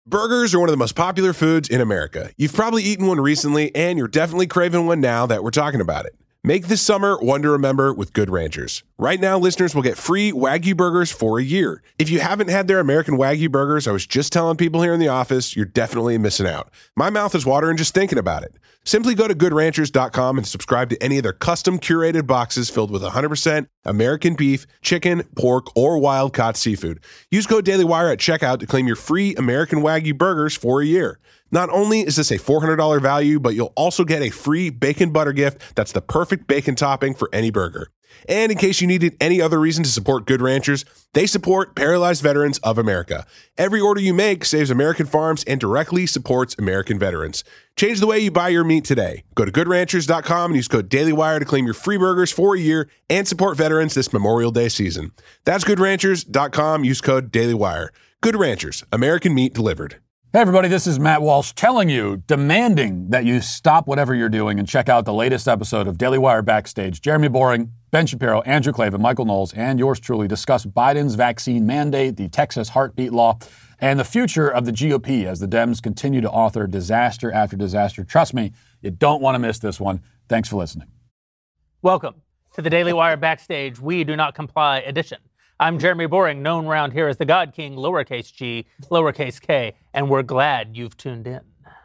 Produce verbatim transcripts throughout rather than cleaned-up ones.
Burgers are one of the most popular foods in America. You've probably eaten one recently, and you're definitely craving one now that we're talking about it. Make this summer one to remember with Good Ranchers. Right now, listeners will get free Wagyu burgers for a year. If you haven't had their American Wagyu burgers, I was just telling people here in the office, you're definitely missing out. My mouth is watering just thinking about it. Simply go to good ranchers dot com and subscribe to any of their custom curated boxes filled with one hundred percent American beef, chicken, pork, or wild-caught seafood. Use code DailyWire at checkout to claim your free American Wagyu burgers for a year. Not only is this a four hundred dollars value, but you'll also get a free bacon butter gift that's the perfect bacon topping for any burger. And in case you needed any other reason to support Good Ranchers, they support Paralyzed Veterans of America. Every order you make saves American farms and directly supports American veterans. Change the way you buy your meat today. Go to good ranchers dot com and use code DailyWire to claim your free burgers for a year and support veterans this Memorial Day season. That's good ranchers dot com. Use code DailyWire. Good Ranchers, American meat delivered. Hey everybody, this is Matt Walsh telling you, demanding that you stop whatever you're doing and check out the latest episode of Daily Wire Backstage. Jeremy Boring, Ben Shapiro, Andrew Klavan, Michael Knowles, and yours truly discuss Biden's vaccine mandate, the Texas heartbeat law, and the future of the G O P as the Dems continue to author disaster after disaster. Trust me, you don't want to miss this one. Thanks for listening. Welcome to the Daily Wire Backstage We Do Not Comply edition. I'm Jeremy Boring, known around here as the God King, lowercase g, lowercase k, and we're glad you've tuned in.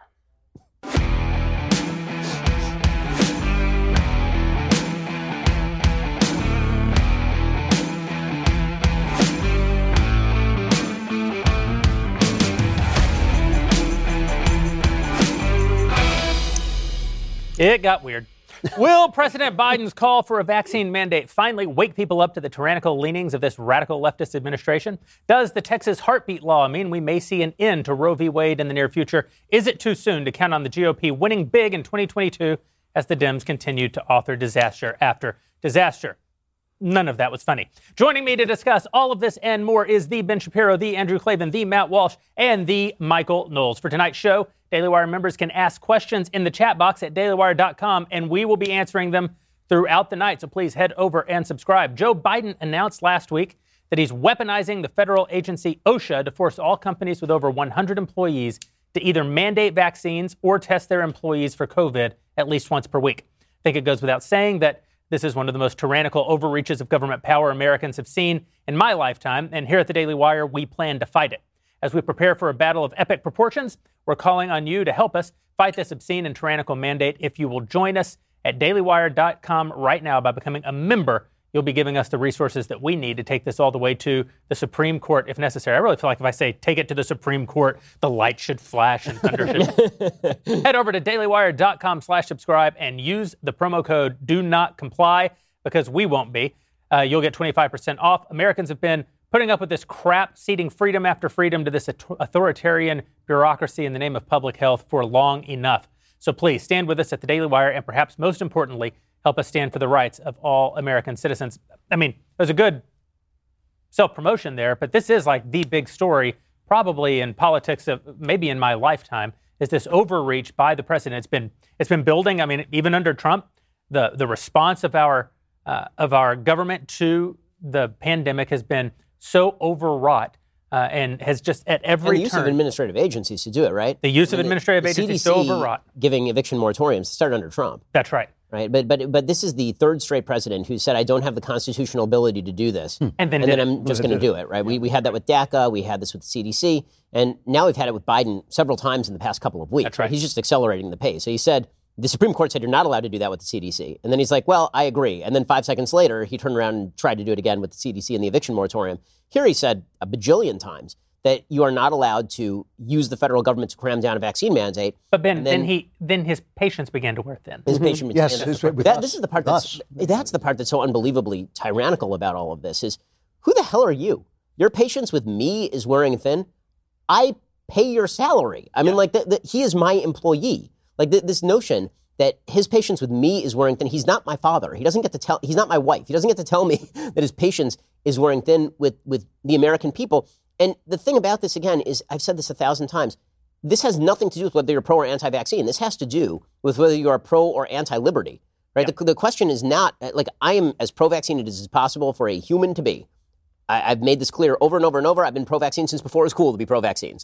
It got weird. Will President Biden's call for a vaccine mandate finally wake people up to the tyrannical leanings of this radical leftist administration? Does the Texas heartbeat law mean we may see an end to Roe v. Wade in the near future? Is it too soon to count on the G O P winning big in twenty twenty-two as the Dems continue to author disaster after disaster? None of that was funny. Joining me to discuss all of this and more is the Ben Shapiro, the Andrew Klavan, the Matt Walsh, and the Michael Knowles. For tonight's show, Daily Wire members can ask questions in the chat box at daily wire dot com, and we will be answering them throughout the night, so please head over and subscribe. Joe Biden announced last week that he's weaponizing the federal agency OSHA to force all companies with over one hundred employees to either mandate vaccines or test their employees for COVID at least once per week. I think it goes without saying that this is one of the most tyrannical overreaches of government power Americans have seen in my lifetime, and here at the Daily Wire, we plan to fight it. As we prepare for a battle of epic proportions, we're calling on you to help us fight this obscene and tyrannical mandate. If you will join us at daily wire dot com right now by becoming a member, you'll be giving us the resources that we need to take this all the way to the Supreme Court if necessary. I really feel like if I say take it to the Supreme Court, the light should flash and thunder should. Head over to daily wire dot com slash subscribe and use the promo code do not comply because we won't be. Uh, you'll get twenty-five percent off. Americans have been putting up with this crap, ceding freedom after freedom to this authoritarian bureaucracy in the name of public health for long enough. So please stand with us at the Daily Wire and perhaps most importantly, help us stand for the rights of all American citizens. I mean, there's a good self-promotion there, but this is like the big story, probably in politics of maybe in my lifetime, is this overreach by the president. It's been it's been building. I mean, even under Trump, the the response of our uh, of our government to the pandemic has been so overwrought uh, and has just at every and the use turn, of administrative agencies to do it, right? The use I mean, of administrative the, the agencies C D C so overwrought. Giving eviction moratoriums started under Trump. That's right. Right, but but but this is the third straight president who said, "I don't have the constitutional ability to do this," hmm. and then, and then I'm just going to do it. Right? We we had that with DACA, we had this with the C D C, and now we've had it with Biden several times in the past couple of weeks. That's right. He's just accelerating the pace. So he said the Supreme Court said you're not allowed to do that with the C D C, and then he's like, "Well, I agree." And then five seconds later, he turned around and tried to do it again with the C D C and the eviction moratorium. Here he said a bajillion times that you are not allowed to use the federal government to cram down a vaccine mandate. But Ben, then, then he then his patience began to wear thin. His mm-hmm. patience began yes, to wear thin. That, this is the part that's that's the part that's so unbelievably tyrannical about all of this is who the hell are you? Your patience with me is wearing thin. I pay your salary. I mean, yeah. like the, the, he is my employee. Like the, this notion that his patience with me is wearing thin. He's not my father. He doesn't get to tell. He's not my wife. He doesn't get to tell me that his patience is wearing thin with with the American people. And the thing about this, again, is I've said this a thousand times. This has nothing to do with whether you're pro or anti-vaccine. This has to do with whether you are pro or anti-liberty, right? Yeah. The, the question is not, like, I am as pro-vaccine as possible for a human to be. I, I've made this clear over and over and over. I've been pro-vaccine since before it was cool to be pro-vaccines.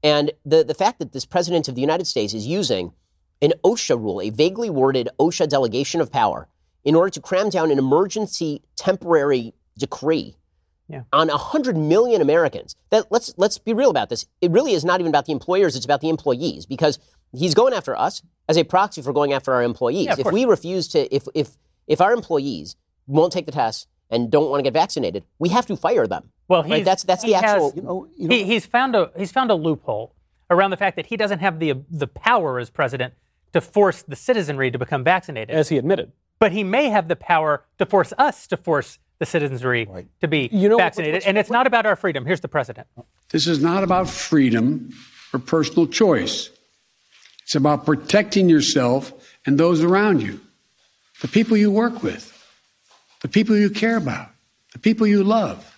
And the, the fact that this president of the United States is using an OSHA rule, a vaguely worded OSHA delegation of power, in order to cram down an emergency temporary decree yeah. on one hundred million Americans. That let's let's be real about this. It really is not even about the employers. It's about the employees, because he's going after us as a proxy for going after our employees. Yeah, if we refuse to, if if if our employees won't take the test and don't want to get vaccinated, we have to fire them. Well, right? that's that's the actual. Has, you know, you know, he, he's found a he's found a loophole around the fact that he doesn't have the the power as president to force the citizenry to become vaccinated, as he admitted. But he may have the power to force us to force the citizenry right. to be you know, vaccinated. What's, what's, and it's what, not about our freedom. Here's the president. This is not about freedom or personal choice. It's about protecting yourself and those around you, the people you work with, the people you care about, the people you love.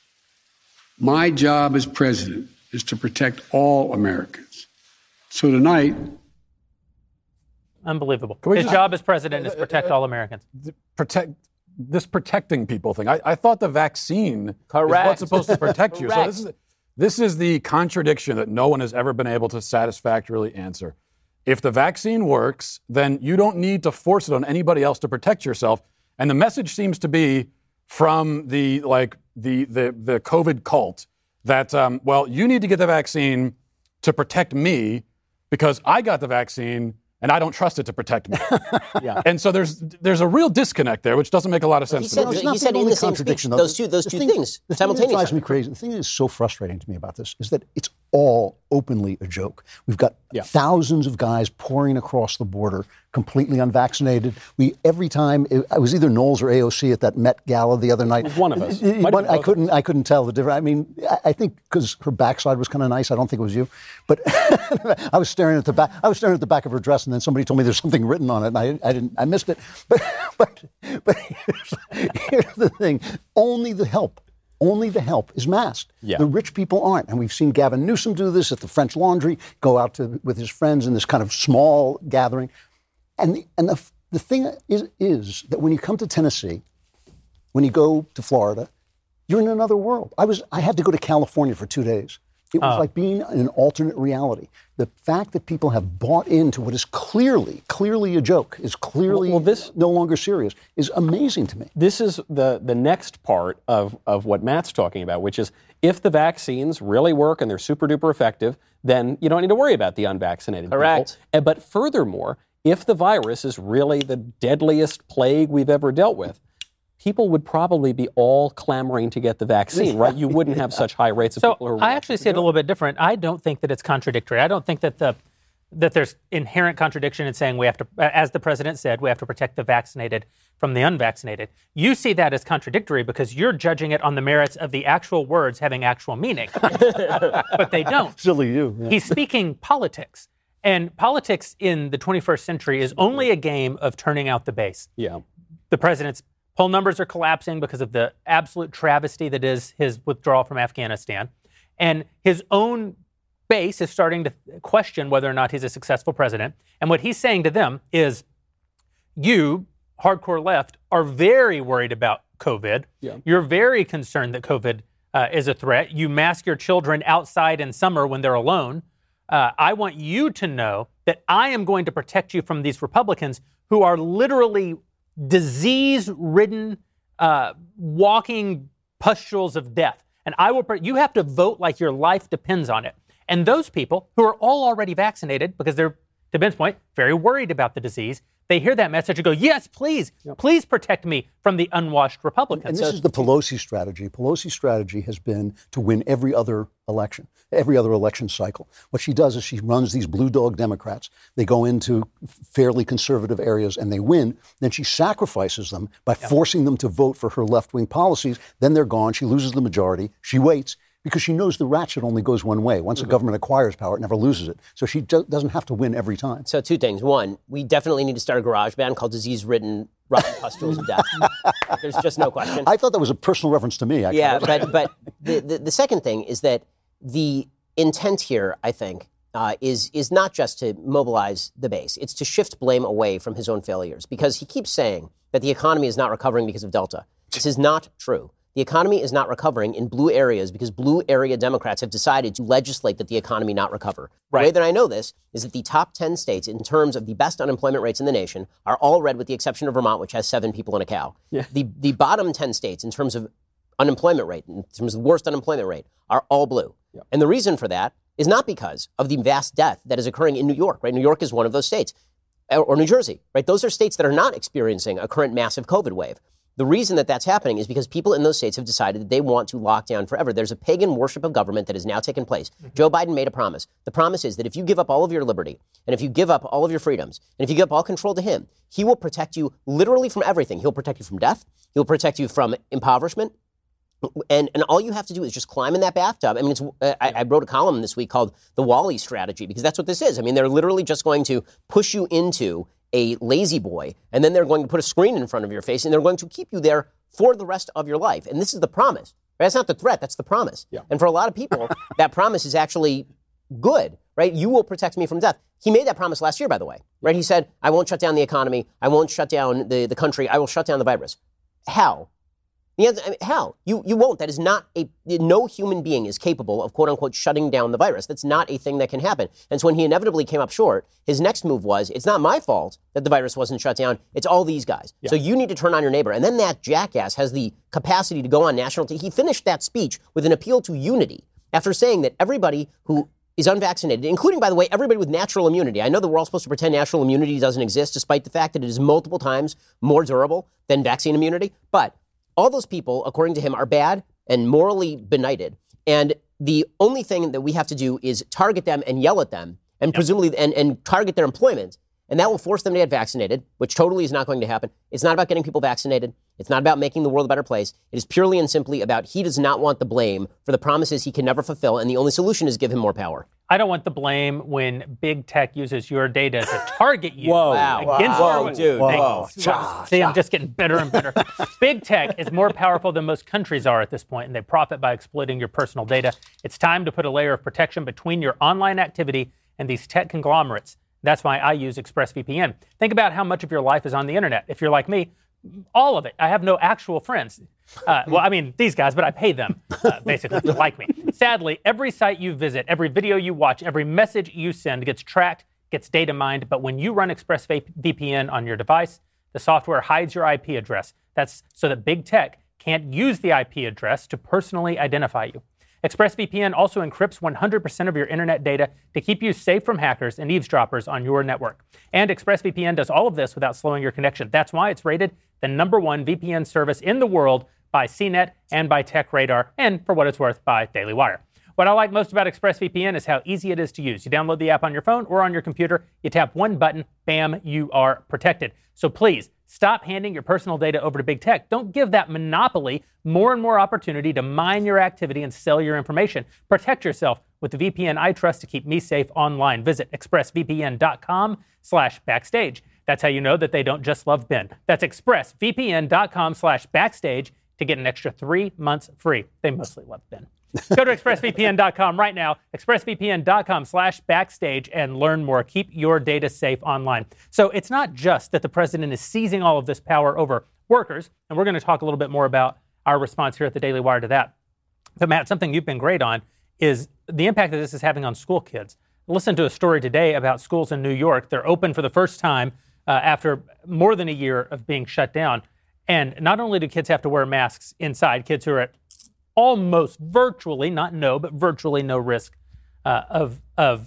My job as president is to protect all Americans. So tonight... Unbelievable. His just, job as president uh, is to protect uh, all Americans. Protect this protecting people thing. I, I thought the vaccine Correct. is what's supposed to protect you. So this is this is the contradiction that no one has ever been able to satisfactorily answer. If the vaccine works, then you don't need to force it on anybody else to protect yourself. And the message seems to be from the like the the the COVID cult that um, well, you need to get the vaccine to protect me because I got the vaccine. And I don't trust it to protect me. yeah. And so there's there's a real disconnect there, which doesn't make a lot of sense. He said, to me. He said in the same speech, those two those two things the simultaneously. Thing that drives me crazy. The thing that is so frustrating to me about this is that it's all openly a joke. We've got yeah. thousands of guys pouring across the border, completely unvaccinated. We every time it, I was either Knowles or A O C at that Met Gala the other night. One of us. One, I couldn't. I couldn't tell the difference. I mean, I, I think because her backside was kind of nice. I don't think it was you, but I was staring at the back. I was staring at the back of her dress, and then somebody told me there's something written on it, and I, I didn't. I missed it. But but but here's, here's the thing: only the help. Only the help is masked. Yeah. The rich people aren't. And we've seen Gavin Newsom do this at the French Laundry, go out to, with his friends in this kind of small gathering. And the, and the, the thing is, is that when you come to Tennessee, when you go to Florida, you're in another world. I was I had to go to California for two days. It was oh. like being in an alternate reality. The fact that people have bought into what is clearly, clearly a joke, is clearly well, this, no longer serious, is amazing to me. This is the, the next part of, of what Matt's talking about, which is if the vaccines really work and they're super duper effective, then you don't need to worry about the unvaccinated Correct. people. But furthermore, if the virus is really the deadliest plague we've ever dealt with, people would probably be all clamoring to get the vaccine, right? You wouldn't have such high rates of so people who are... I actually see it a little bit different. I don't think that it's contradictory. I don't think that the that there's inherent contradiction in saying we have to, as the president said, we have to protect the vaccinated from the unvaccinated. You see that as contradictory because you're judging it on the merits of the actual words having actual meaning. But they don't. Silly you. Yeah. He's speaking politics. And politics in the twenty-first century is only a game of turning out the base. Yeah. The president's poll numbers are collapsing because of the absolute travesty that is his withdrawal from Afghanistan. And his own base is starting to question whether or not he's a successful president. And what he's saying to them is, you, hardcore left, are very worried about COVID. Yeah. You're very concerned that COVID uh, is a threat. You mask your children outside in summer when they're alone. Uh, I want you to know that I am going to protect you from these Republicans who are literally disease-ridden, uh, walking pustules of death. And I will. You have to vote like your life depends on it. And those people who are all already vaccinated, because they're, to Ben's point, very worried about the disease, they hear that message and go, yes, please, yep. please protect me from the unwashed Republicans. And this so, is the Pelosi strategy. Pelosi's strategy has been to win every other election, every other election cycle. What she does is she runs these blue dog Democrats. They go into fairly conservative areas and they win. Then she sacrifices them by yep. forcing them to vote for her left-wing policies. Then they're gone. She loses the majority. She waits. Because she knows the ratchet only goes one way. Once mm-hmm. a government acquires power, it never loses it. So she do- doesn't have to win every time. So two things. One, we definitely need to start a garage band called Disease-Ridden Rotten Pustules of Death. There's just no question. I thought that was a personal reference to me, actually. Yeah, but but the, the, the second thing is that the intent here, I think, uh, is is not just to mobilize the base. It's to shift blame away from his own failures. Because he keeps saying that the economy is not recovering because of Delta. This is not true. the economy is not recovering in blue areas because blue area Democrats have decided to legislate that the economy not recover. Right. The way that I know this is that the top ten states in terms of the best unemployment rates in the nation are all red with the exception of Vermont, which has seven people and a cow. Yeah. The, the bottom ten states in terms of unemployment rate, in terms of the worst unemployment rate, are all blue. Yep. And the reason for that is not because of the vast death that is occurring in New York, right? New York is one of those states. Or New Jersey, right? Those are states that are not experiencing a current massive COVID wave. The reason that that's happening is because people in those states have decided that they want to lock down forever. There's a pagan worship of government that has now taken place. Mm-hmm. Joe Biden made a promise. The promise is that if you give up all of your liberty, and if you give up all of your freedoms, and if you give up all control to him, he will protect you literally from everything. He'll protect you from death. He'll protect you from impoverishment. And and all you have to do is just climb in that bathtub. I mean, it's, uh, I, I wrote a column this week called The Wall-E Strategy, because that's what this is. I mean, they're literally just going to push you into a lazy boy, and then they're going to put a screen in front of your face, and they're going to keep you there for the rest of your life. And this is the promise. Right? That's not the threat. That's the promise. Yeah. And for a lot of people, that promise is actually good, right? You will protect me from death. He made that promise last year, by the way, right? He said, I won't shut down the economy. I won't shut down the, the country. I will shut down the virus. How? The answer, I mean, how? You you won't. That is not a, no human being is capable of, quote unquote, shutting down the virus. That's not a thing that can happen. And so when he inevitably came up short, his next move was, it's not my fault that the virus wasn't shut down. It's all these guys. Yeah. So you need to turn on your neighbor. And then that jackass has the capacity to go on national T V. He finished that speech with an appeal to unity after saying that everybody who is unvaccinated, including, by the way, everybody with natural immunity. I know that we're all supposed to pretend natural immunity doesn't exist, despite the fact that it is multiple times more durable than vaccine immunity. But all those people, according to him, are bad and morally benighted. And the only thing that we have to do is target them and yell at them and yep. presumably and, and target their employment. And that will force them to get vaccinated, which totally is not going to happen. It's not about getting people vaccinated. It's not about making the world a better place. It is purely and simply about he does not want the blame for the promises he can never fulfill. And the only solution is give him more power. I don't want the blame when big tech uses your data to target you. Whoa, wow. Against Whoa, your, dude. Whoa. Whoa. See, I'm just getting better and better. Big tech is more powerful than most countries are at this point, and they profit by exploiting your personal data. It's time to put a layer of protection between your online activity and these tech conglomerates. That's why I use ExpressVPN. Think about how much of your life is on the internet. If you're like me, all of it. I have no actual friends. Uh, well, I mean, these guys, but I pay them, uh, basically, to like me. Sadly, every site you visit, every video you watch, every message you send gets tracked, gets data mined. But when you run ExpressVPN on your device, the software hides your I P address. That's so that big tech can't use the I P address to personally identify you. ExpressVPN also encrypts one hundred percent of your internet data to keep you safe from hackers and eavesdroppers on your network. And ExpressVPN does all of this without slowing your connection. That's why it's rated the number one V P N service in the world by C net and by TechRadar, and for what it's worth, by Daily Wire. What I like most about ExpressVPN is how easy it is to use. You download the app on your phone or on your computer, you tap one button, bam, you are protected. So please, stop handing your personal data over to big tech. Don't give that monopoly more and more opportunity to mine your activity and sell your information. Protect yourself with the V P N I trust to keep me safe online. Visit expressvpn.com slash backstage. That's how you know that they don't just love Ben. That's expressvpn.com slash backstage to get an extra three months free. They mostly love Ben. Go to expressvpn dot com right now, expressvpn.com slash backstage, and learn more. Keep your data safe online. So it's not just that the president is seizing all of this power over workers, and we're going to talk a little bit more about our response here at the Daily Wire to that. But Matt, something you've been great on is the impact that this is having on school kids. Listen to a story today about schools in New York. They're open for the first time uh, after more than a year of being shut down. And not only do kids have to wear masks inside, kids who are at almost virtually, not no, but virtually no risk uh, of of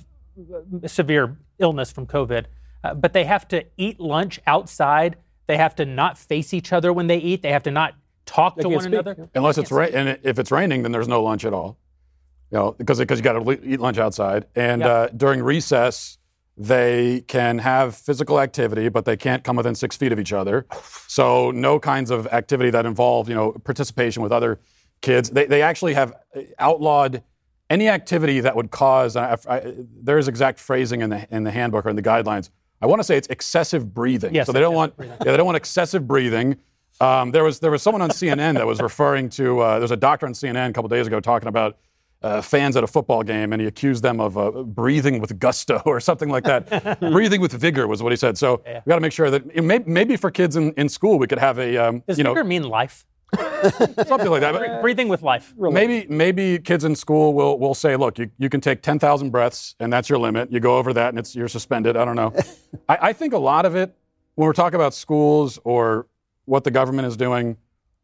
severe illness from COVID. Uh, but they have to eat lunch outside. They have to not face each other when they eat. They have to not talk they to one speak. another. Unless it's rain, and if it's raining, then there's no lunch at all. You know, because because you got to eat lunch outside. And yeah. uh, during recess, they can have physical activity, but they can't come within six feet of each other. So no kinds of activity that involve, you know, participation with other kids. They they actually have outlawed any activity that would cause. I, I, there's exact phrasing in the in the handbook or in the guidelines. I want to say it's excessive breathing. Yes, so they don't want breathing. yeah they don't want excessive breathing. Um, there was there was someone on C N N that was referring to. Uh, there's a doctor on C N N a couple days ago talking about uh, fans at a football game, and he accused them of uh, breathing with gusto or something like that. Breathing with vigor was what he said. So yeah. we got to make sure that it may, maybe for kids in, in school we could have a um, Does you know vigor mean life? Something like that. But breathing with life. Maybe maybe kids in school will will say, look, you, you can take ten thousand breaths, and that's your limit. You go over that, and it's you're suspended. I don't know. I, I think a lot of it, when we're talking about schools or what the government is doing,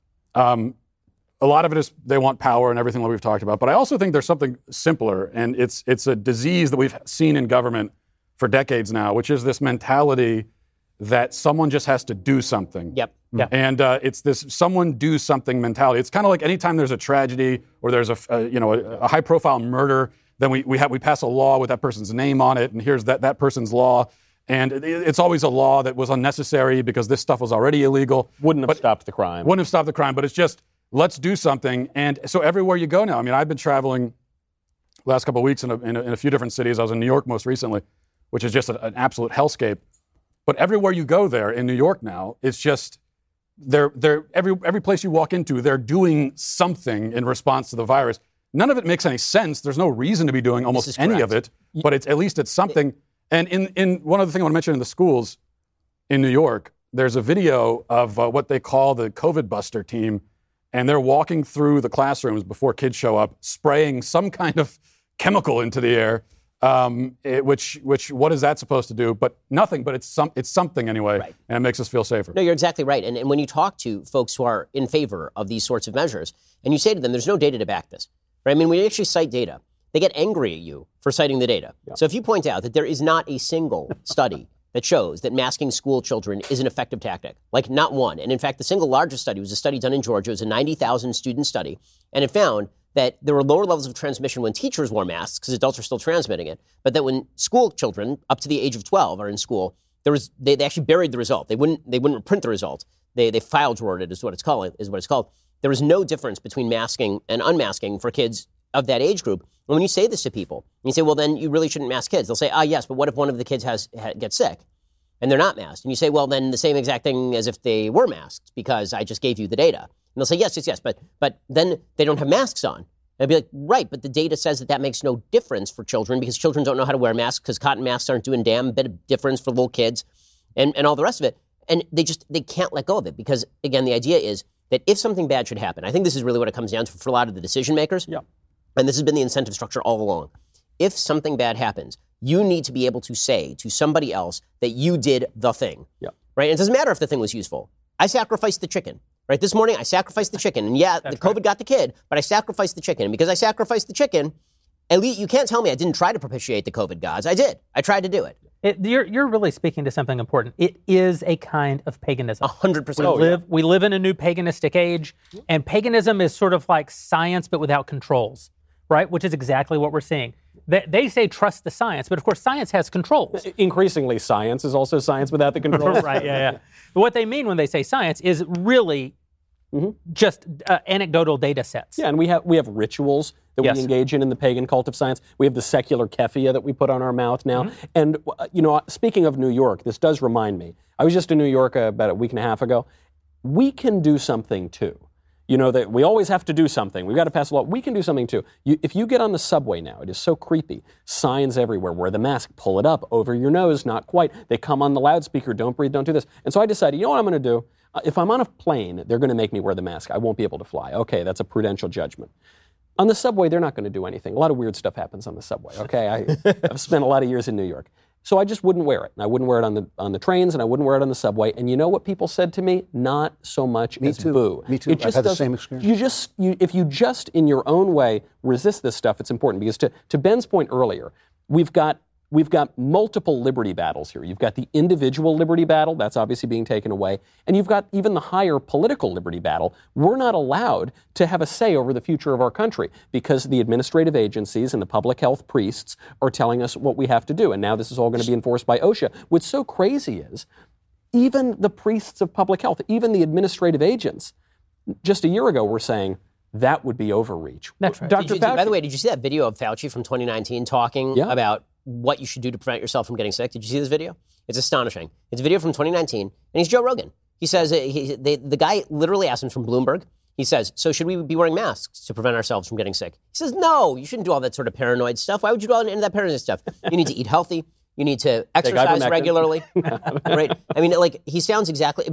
um, a lot of it is they want power and everything that we've talked about. But I also think there's something simpler, and it's it's a disease that we've seen in government for decades now, which is this mentality that someone just has to do something. Yep. Yeah. And uh, it's this someone do something mentality. It's kind of like anytime there's a tragedy or there's a, a you know a, a high profile murder, then we we have we pass a law with that person's name on it, and here's that that person's law. And it, it's always a law that was unnecessary because this stuff was already illegal. Wouldn't have but, stopped the crime. Wouldn't have stopped the crime, but it's just let's do something. And so everywhere you go now, I mean, I've been traveling last couple of weeks in a, in a, in a few different cities. I was in New York most recently, which is just a, an absolute hellscape. But everywhere you go there in New York now, it's just they're they're every every place you walk into, they're doing something in response to the virus. None of it makes any sense. There's no reason to be doing almost any of it, but it's at least it's something. And in, in one other thing I want to mention in the schools in New York, there's a video of uh, what they call the COVID Buster team, and they're walking through the classrooms before kids show up, spraying some kind of chemical into the air. Um, it, which, which, what is that supposed to do? But nothing. But it's some, it's something anyway, right. And it makes us feel safer. No, you're exactly right. And, and when you talk to folks who are in favor of these sorts of measures, and you say to them, "There's no data to back this," right? I mean, when you actually cite data, they get angry at you for citing the data. Yeah. So if you point out that there is not a single study that shows that masking school children is an effective tactic, like not one. And in fact, the single largest study was a study done in Georgia. It was a ninety thousand student study, and it found that there were lower levels of transmission when teachers wore masks because adults are still transmitting it, but that when school children up to the age of twelve are in school, there was they, they actually buried the result. They wouldn't they wouldn't print the result. They they file drawered it is what it's called is what it's called. There was no difference between masking and unmasking for kids of that age group. And when you say this to people, and you say, well, then you really shouldn't mask kids. They'll say, ah, yes, but what if one of the kids has ha, gets sick and they're not masked? And you say, well, then the same exact thing as if they were masked because I just gave you the data. And they'll say, yes, yes, yes, but but then they don't have masks on. I'd be like, right, but the data says that that makes no difference for children because children don't know how to wear masks because cotton masks aren't doing damn bit of difference for little kids and, and all the rest of it. And they just, they can't let go of it because, again, the idea is that if something bad should happen, I think this is really what it comes down to for a lot of the decision makers. Yeah. And this has been the incentive structure all along. If something bad happens, you need to be able to say to somebody else that you did the thing. Yeah. Right? And it doesn't matter if the thing was useful. I sacrificed the chicken. Right, this morning I sacrificed the chicken, and yeah, That's the COVID right. got the kid, but I sacrificed the chicken. And because I sacrificed the chicken, at least you can't tell me I didn't try to propitiate the COVID gods. I did. I tried to do it. it you're, you're really speaking to something important. It is a kind of paganism. A hundred percent. We live we live in a new paganistic age, and paganism is sort of like science but without controls, right? Which is exactly what we're seeing. They, they say trust the science, but of course science has controls. Increasingly, science is also science without the controls. Right, yeah, yeah. But what they mean when they say science is really mm-hmm. just uh, anecdotal data sets. Yeah, and we have we have rituals that yes. we engage in in the pagan cult of science. We have the secular keffia that we put on our mouth now. Mm-hmm. And, you know, speaking of New York, this does remind me. I was just in New York uh, about a week and a half ago. We can do something, too. You know, that we always have to do something. We've got to pass a law. We can do something, too. You, if you get on the subway now, it is so creepy. Signs everywhere. Wear the mask. Pull it up. Over your nose. Not quite. They come on the loudspeaker. Don't breathe. Don't do this. And so I decided, you know what I'm going to do? Uh, if I'm on a plane, they're going to make me wear the mask. I won't be able to fly. Okay, that's a prudential judgment. On the subway, they're not going to do anything. A lot of weird stuff happens on the subway, okay? I, I've spent a lot of years in New York. So I just wouldn't wear it. And I wouldn't wear it on the on the trains, and I wouldn't wear it on the subway. And you know what people said to me? Not so much me as too. boo. Me too. It just I've had the does, same experience. You just, you, if you just, in your own way, resist this stuff, it's important. Because to, to Ben's point earlier, we've got We've got multiple liberty battles here. You've got the individual liberty battle, that's obviously being taken away, and you've got even the higher political liberty battle. We're not allowed to have a say over the future of our country because the administrative agencies and the public health priests are telling us what we have to do, and now this is all going to be enforced by OSHA. What's so crazy is even the priests of public health, even the administrative agents, just a year ago were saying, that would be overreach. That's right. Doctor Fauci, by the way, did you see that video of Fauci from twenty nineteen talking yeah. about what you should do to prevent yourself from getting sick? Did you see this video? It's astonishing. It's a video from twenty nineteen, and he's Joe Rogan. He says, uh, he, they, the guy literally asked him from Bloomberg, he says, so should we be wearing masks to prevent ourselves from getting sick? He says, no, you shouldn't do all that sort of paranoid stuff. Why would you do all that paranoid stuff? You need to eat healthy. You need to exercise regularly. Right? I mean, like, he sounds exactly... I mean,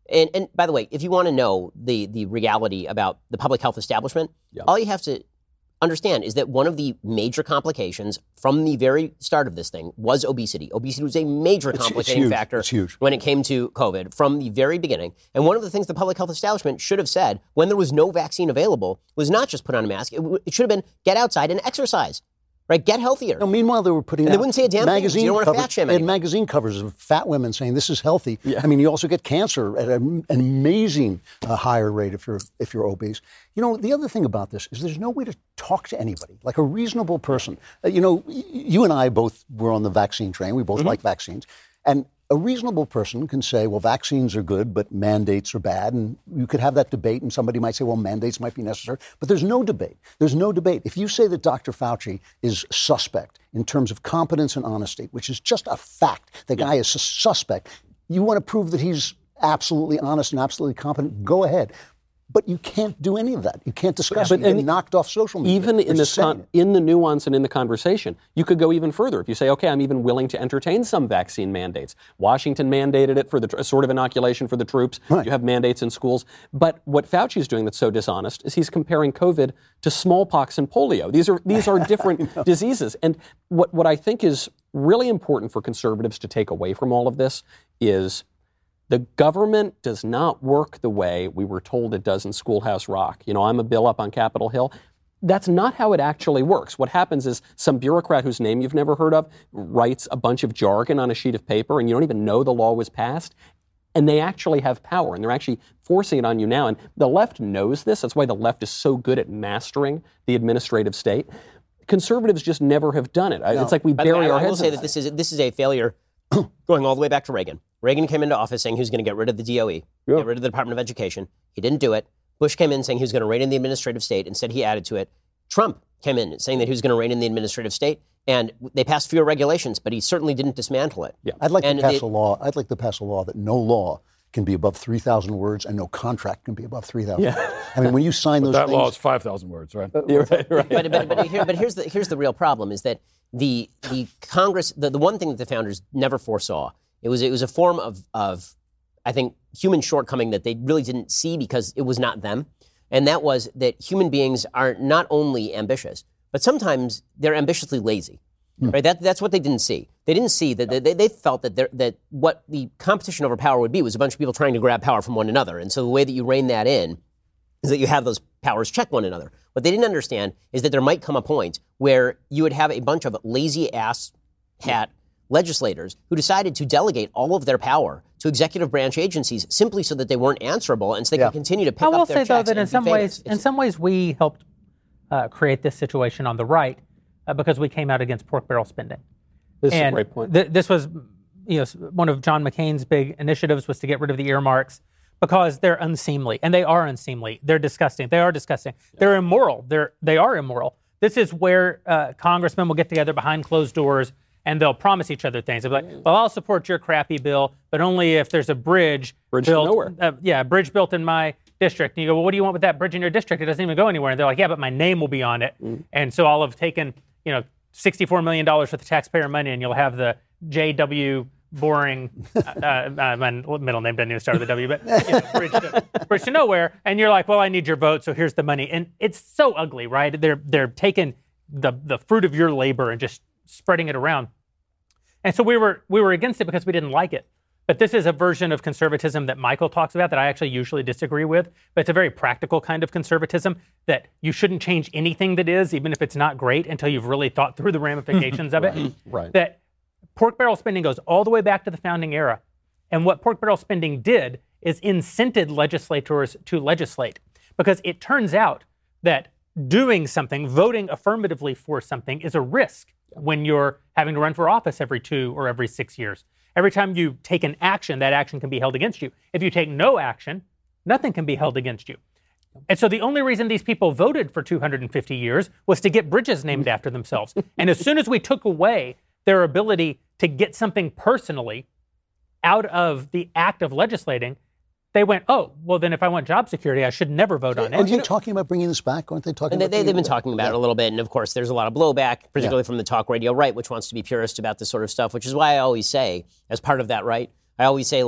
And, and by the way, if you want to know the, the reality about the public health establishment, yeah. all you have to understand is that one of the major complications from the very start of this thing was obesity. Obesity was a major it's, complicating it's factor it's huge. when it came to COVID from the very beginning. And one of the things the public health establishment should have said when there was no vaccine available was not just put on a mask. It, it should have been get outside and exercise. Right, get healthier. No, meanwhile, they were putting and out they wouldn't say a damn magazine thing. You don't want to covers, fat shame They had anybody. magazine covers of fat women saying this is healthy. Yeah. I mean, you also get cancer at a, an amazing uh, higher rate if you're if you're obese. You know, the other thing about this is there's no way to talk to anybody like a reasonable person. Uh, you know, y- you and I both were on the vaccine train. We both mm-hmm. like vaccines, and a reasonable person can say, well, vaccines are good, but mandates are bad. And you could have that debate, and somebody might say, well, mandates might be necessary. But there's no debate. There's no debate. If you say that Doctor Fauci is suspect in terms of competence and honesty, which is just a fact, the guy is a suspect, you want to prove that he's absolutely honest and absolutely competent, go ahead. But you can't do any of that. You can't discuss but, it. You get knocked off social media. Even in this con- in the nuance and in the conversation, you could go even further. If you say, okay, I'm even willing to entertain some vaccine mandates. Washington mandated it for the tr- sort of inoculation for the troops. Right. You have mandates in schools. But what Fauci's doing that's so dishonest is he's comparing COVID to smallpox and polio. These are these are different diseases. And what, what I think is really important for conservatives to take away from all of this is the government does not work the way we were told it does in Schoolhouse Rock. You know, I'm a bill up on Capitol Hill. That's not how it actually works. What happens is some bureaucrat whose name you've never heard of writes a bunch of jargon on a sheet of paper and you don't even know the law was passed. And they actually have power, and they're actually forcing it on you now. And the left knows this. That's why the left is so good at mastering the administrative state. Conservatives just never have done it. No. It's like we By bury way, our I, I will heads say in that this is this is a failure going all the way back to Reagan. Reagan came into office saying he was going to get rid of the D O E, yeah. get rid of the Department of Education. He didn't do it. Bush came in saying he was going to rein in the administrative state. Instead, he added to it. Trump came in saying that he was going to rein in the administrative state, and they passed fewer regulations, but he certainly didn't dismantle it. Yeah. I'd like and to pass they, a law. I'd like to pass a law that no law can be above three thousand words and no contract can be above three thousand yeah. words. I mean, when you sign those that things... That law is five thousand words, right? Uh, You're right, right. But, but, but, here, but here's, the, here's the real problem is that the the Congress, the, the one thing that the founders never foresaw, it was it was a form of, of, I think, human shortcoming that they really didn't see because it was not them. And that was that human beings are not only ambitious, but sometimes they're ambitiously lazy. Hmm. Right? That, that's what they didn't see. They didn't see that they, they felt that that what the competition over power would be was a bunch of people trying to grab power from one another. And so the way that you rein that in is that you have those powers check one another. What they didn't understand is that there might come a point where you would have a bunch of lazy ass hat legislators who decided to delegate all of their power to executive branch agencies simply so that they weren't answerable and so they yeah. could continue to pick I will up their say, though, checks that in and some be ways, famous. in some ways, we helped uh, create this situation on the right uh, because we came out against pork barrel spending. This and is a great point. Th- this was, you know, one of John McCain's big initiatives was to get rid of the earmarks because they're unseemly, and they are unseemly. They're disgusting. They are disgusting. Yeah. They're immoral. They're they are immoral. This is where uh, congressmen will get together behind closed doors and they'll promise each other things. They'll be like, well, I'll support your crappy bill, but only if there's a bridge, bridge built. to nowhere. Uh, yeah, a bridge built in my district. And you go, well, what do you want with that bridge in your district? It doesn't even go anywhere. And they're like, yeah, but my name will be on it. Mm. And so I'll have taken, you know, sixty-four million dollars worth of taxpayer money, and you'll have the J W Boring, uh, uh, my middle name doesn't even start with a W, but you know, bridge, to, bridge to nowhere. And you're like, well, I need your vote, so here's the money. And it's so ugly, right? They're they're taking the the fruit of your labor and just spreading it around. And so we were we were against it because we didn't like it. But this is a version of conservatism that Michael talks about that I actually usually disagree with. But it's a very practical kind of conservatism that you shouldn't change anything that is, even if it's not great, until you've really thought through the ramifications of it. Right. Right. That pork barrel spending goes all the way back to the founding era. And what pork barrel spending did is incented legislators to legislate. Because it turns out that doing something, voting affirmatively for something, is a risk when you're having to run for office every two or every six years. Every time you take an action, that action can be held against you. If you take no action, nothing can be held against you. And so the only reason these people voted for two hundred fifty years was to get bridges named after themselves. And as soon as we took away their ability to get something personally out of the act of legislating, they went, oh, well, then if I want job security, I should never vote on it. Aren't they talking about bringing this back? Aren't they talking and they, about they, They've been it talking about yeah. it a little bit. And, of course, there's a lot of blowback, particularly yeah. from the talk radio right, which wants to be purist about this sort of stuff, which is why I always say, as part of that right, I always say, like,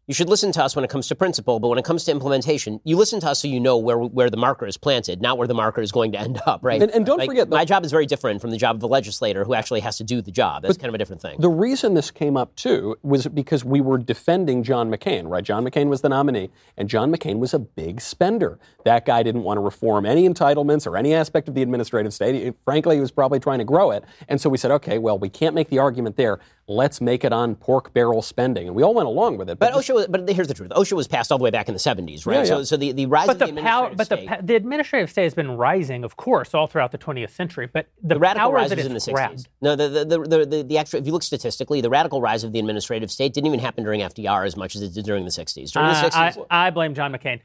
You should listen to us when it comes to principle, but when it comes to implementation, you listen to us so you know where where the marker is planted, not where the marker is going to end up, right? And, and don't like, forget... The, my job is very different from the job of a legislator who actually has to do the job. That's kind of a different thing. The reason this came up, too, was because we were defending John McCain, right? John McCain was the nominee, and John McCain was a big spender. That guy didn't want to reform any entitlements or any aspect of the administrative state. He, frankly, he was probably trying to grow it. And so we said, okay, well, we can't make the argument there. Let's make it on pork barrel spending. And we all went along with it. But, but OSHA was, but here's the truth. OSHA was passed all the way back in the seventies, right? Yeah, yeah. So, so the, the rise but of the, the administrative power, state. But the, the administrative state has been rising, of course, all throughout the twentieth century. But the, the radical power rise that was in the it's sixties. grabbed. No, the the, the the the actual. If you look statistically, the radical rise of the administrative state didn't even happen during F D R as much as it did during the sixties. During the Uh, sixties, I, I blame John McCain.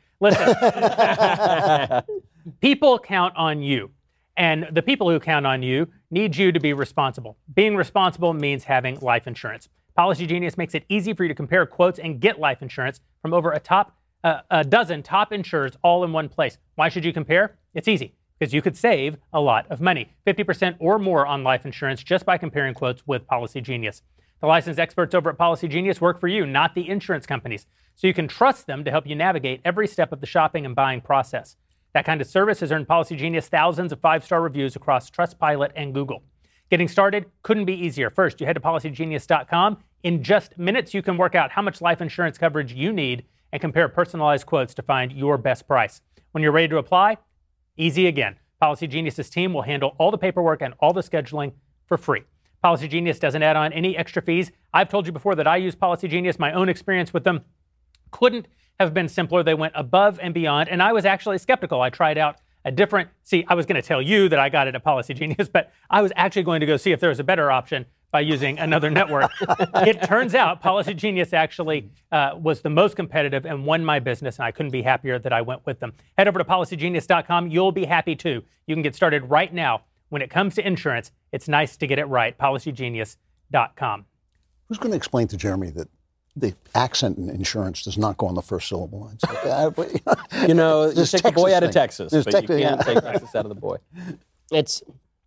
Listen, people count on you. And the people who count on you need you to be responsible. Being responsible means having life insurance. Policy Genius makes it easy for you to compare quotes and get life insurance from over a top uh, a dozen top insurers all in one place. Why should you compare? It's easy, because you could save a lot of money, fifty percent or more on life insurance just by comparing quotes with Policy Genius. The licensed experts over at Policy Genius work for you, not the insurance companies, so you can trust them to help you navigate every step of the shopping and buying process. That kind of service has earned Policy Genius thousands of five-star reviews across Trustpilot and Google. Getting started couldn't be easier. First, you head to policy genius dot com. In just minutes, you can work out how much life insurance coverage you need and compare personalized quotes to find your best price. When you're ready to apply, easy again. Policy Genius's team will handle all the paperwork and all the scheduling for free. Policy Genius doesn't add on any extra fees. I've told you before that I use Policy Genius. My own experience with them couldn't have been simpler. They went above and beyond, and I was actually skeptical. I tried out a different, see, I was going to tell you that I got it at Policy Genius, but I was actually going to go see if there was a better option by using another network. It turns out Policy Genius actually uh, was the most competitive and won my business, and I couldn't be happier that I went with them. Head over to policy genius dot com. You'll be happy too. You can get started right now. When it comes to insurance, it's nice to get it right. policy genius dot com. Who's going to explain to Jeremy that the accent in insurance does not go on the first syllable lines? You know, you This take the boy Texas out of thing. Texas, This but Texas- you can't yeah. take Texas out of the boy. it's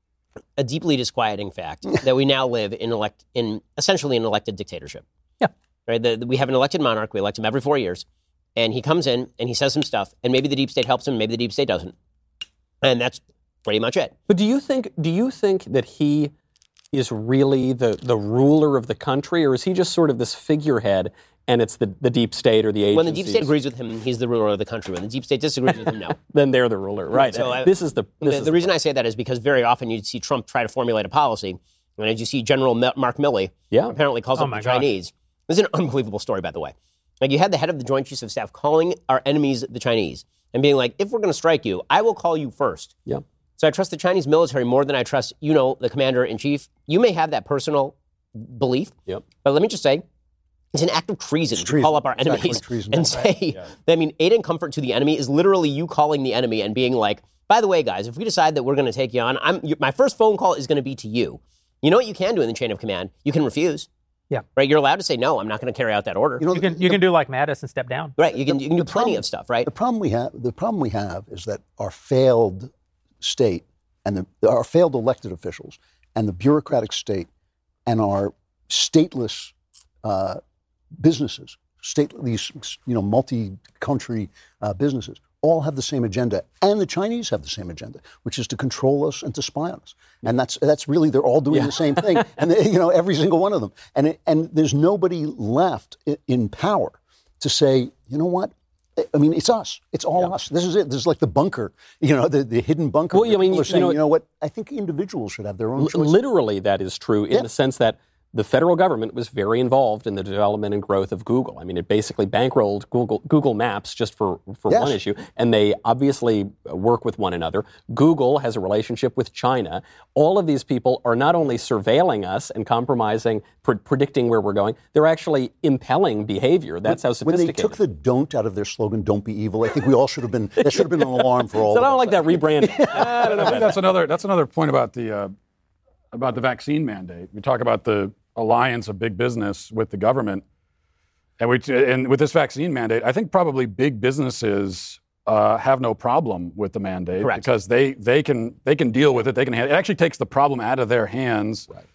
a deeply disquieting fact that we now live in elect in essentially an elected dictatorship. Yeah. Right. The, the, we have an elected monarch. We elect him every four years, and he comes in and he says some stuff, and maybe the deep state helps him, maybe the deep state doesn't, and that's pretty much it. But do you think do you think that he is really the, the ruler of the country, or is he just sort of this figurehead and it's the, the deep state or the agencies? When the deep state agrees with him, he's the ruler of the country. When the deep state disagrees with him, no. Then they're the ruler, right? So I- this is the this the, is the reason I say that is because very often you see Trump try to formulate a policy, and as you see General M- Mark Milley Yeah. apparently calls Oh up my the gosh. Chinese. This is an unbelievable story, by the way. Like, you had the head of the Joint Chiefs of Staff calling our enemies the Chinese and being like, if we're going to strike you, I will call you first. Yeah. So I trust the Chinese military more than I trust, you know, the commander-in-chief. You may have that personal belief, Yep. but let me just say, it's an act of treason It's to call treason. up our It's actually enemies treason. and say, I mean, aid and comfort to the enemy is literally you calling the enemy and being like, by the way, guys, if we decide that we're going to take you on, I'm, you, my first phone call is going to be to you. You know what you can do in the chain of command? You can refuse. Yeah. Right? You're allowed to say, no, I'm not going to carry out that order. You know, You can you can do like Mattis and step down. right? You can, you can do the plenty problem- of stuff, right? The problem we have, the problem we have, is that our failed state and the, our failed elected officials and the bureaucratic state and our stateless uh, businesses, state these you know multi-country uh, businesses, all have the same agenda, and the Chinese have the same agenda, which is to control us and to spy on us. And that's that's really they're all doing the same thing, and they, you know every single one of them. And it, and there's nobody left i- in power to say, you know what? I mean, it's us. It's all us. This is it. This is like the bunker, you know, the, the hidden bunker. Well, yeah, I mean, People are you saying, know- you know what? I think individuals should have their own L- choices. Literally, that is true in Yeah. the sense that the federal government was very involved in the development and growth of Google. I mean, it basically bankrolled Google Google Maps just for, for Yes. one issue, and they obviously work with one another. Google has a relationship with China. All of these people are not only surveilling us and compromising, pre- predicting where we're going, they're actually impelling behavior. That's how When they sophisticated. took the "don't" out of their slogan, "Don't be evil," I think we all should have been. That should have been an alarm for all. So of I don't us. like that rebranding. I don't know I about think that's another that's another point about the uh, about the vaccine mandate. We talk about the alliance of big business with the government, and we and with this vaccine mandate, I think probably big businesses uh, have no problem with the mandate Correct. because they they can they can deal with it. They can hand, it actually takes the problem out of their hands. Right.